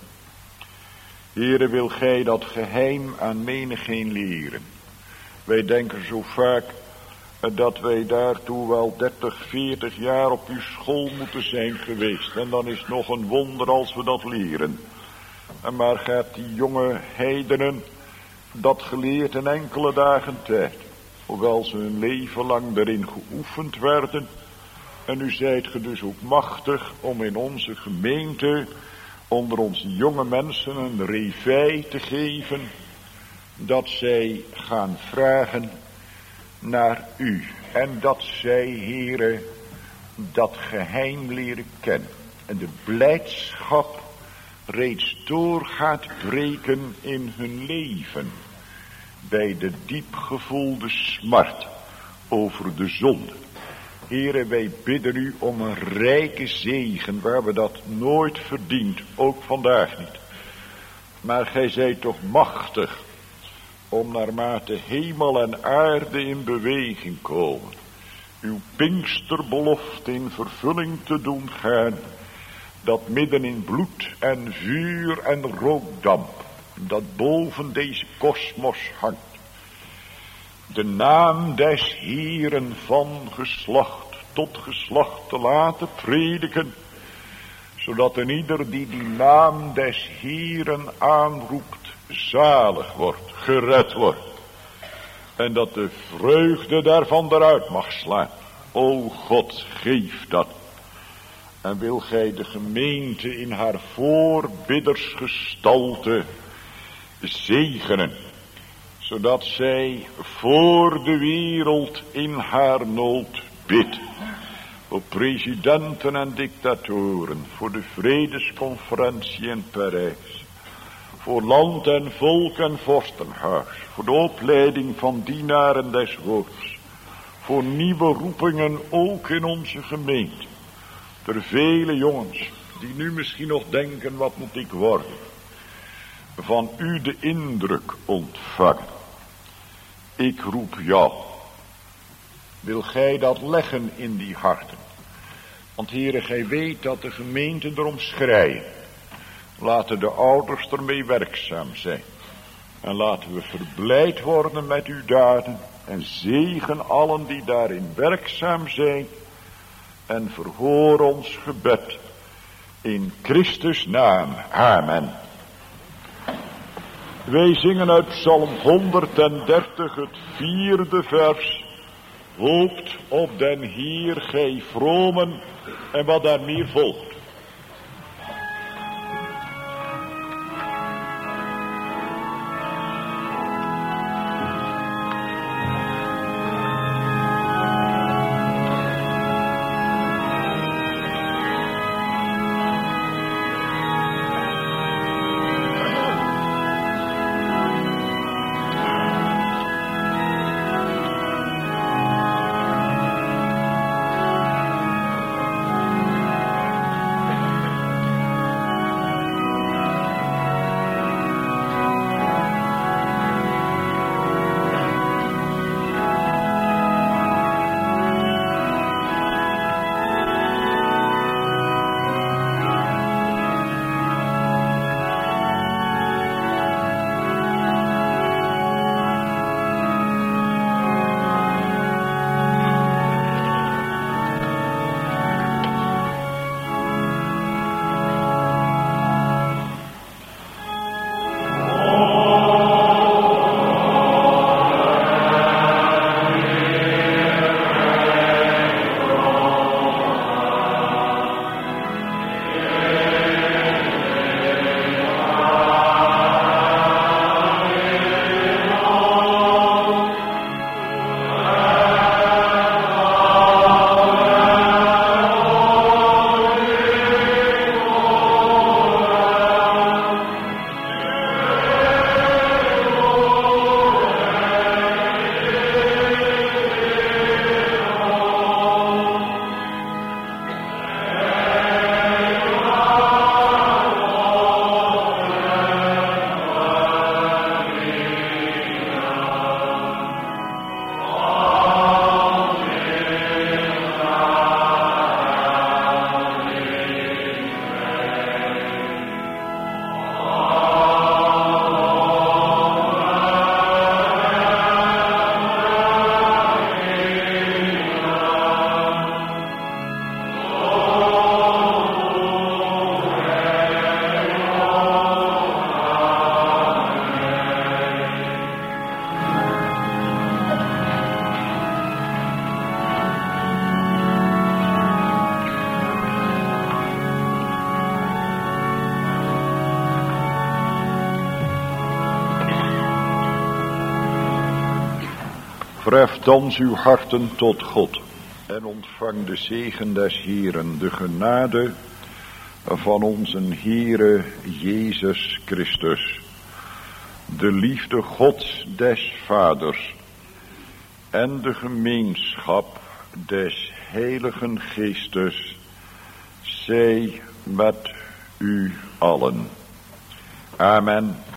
S1: Heere, wil gij dat geheim aan menigeen leren. Wij denken zo vaak dat wij daartoe wel 30, 40 jaar op uw school moeten zijn geweest. En dan is het nog een wonder als we dat leren. En maar gaat die jonge heidenen dat geleerd in enkele dagen tijd. Hoewel ze hun leven lang erin geoefend werden. En nu zijt ge dus ook machtig om in onze gemeente onder onze jonge mensen een réveil te geven. Dat zij gaan vragen naar u. En dat zij, Heere, dat geheim leren kennen. En de blijdschap reeds door gaat breken in hun leven. Bij de diep gevoelde smart over de zonde. Heere, wij bidden u om een rijke zegen waar we dat nooit verdiend, ook vandaag niet. Maar gij zijt toch machtig om naarmate hemel en aarde in beweging komen, uw Pinksterbelofte in vervulling te doen gaan, dat midden in bloed en vuur en rookdamp, dat boven deze kosmos hangt, de naam des Heeren van geslacht tot geslacht te laten prediken, zodat een ieder die die naam des Heeren aanroept, zalig wordt, gered wordt. En dat de vreugde daarvan eruit mag slaan. O God, geef dat. En wil gij de gemeente in haar voorbiddersgestalte zegenen, zodat zij voor de wereld in haar nood bidt. Voor presidenten en dictatoren, voor de vredesconferentie in Parijs, voor land en volk en vorstenhuis, voor de opleiding van dienaren des woords, voor nieuwe roepingen ook in onze gemeente. Er vele jongens die nu misschien nog denken, wat moet ik worden? Van u de indruk ontvangen. Ik roep jou. Wil gij dat leggen in die harten? Want Heere, gij weet dat de gemeenten erom schreien. Laten de ouders ermee werkzaam zijn. En laten we verblijd worden met uw daden. En zegen allen die daarin werkzaam zijn. En verhoor ons gebed. In Christus naam. Amen. Wij zingen uit Psalm 130 het 4e vers. Hoopt op den Heer, gij vromen, en wat daarmee volgt. Verheft thans uw harten tot God en ontvang de zegen des Heeren, de genade van onze Heere Jezus Christus, de liefde Gods des Vaders en de gemeenschap des Heiligen Geestes zij met u allen. Amen.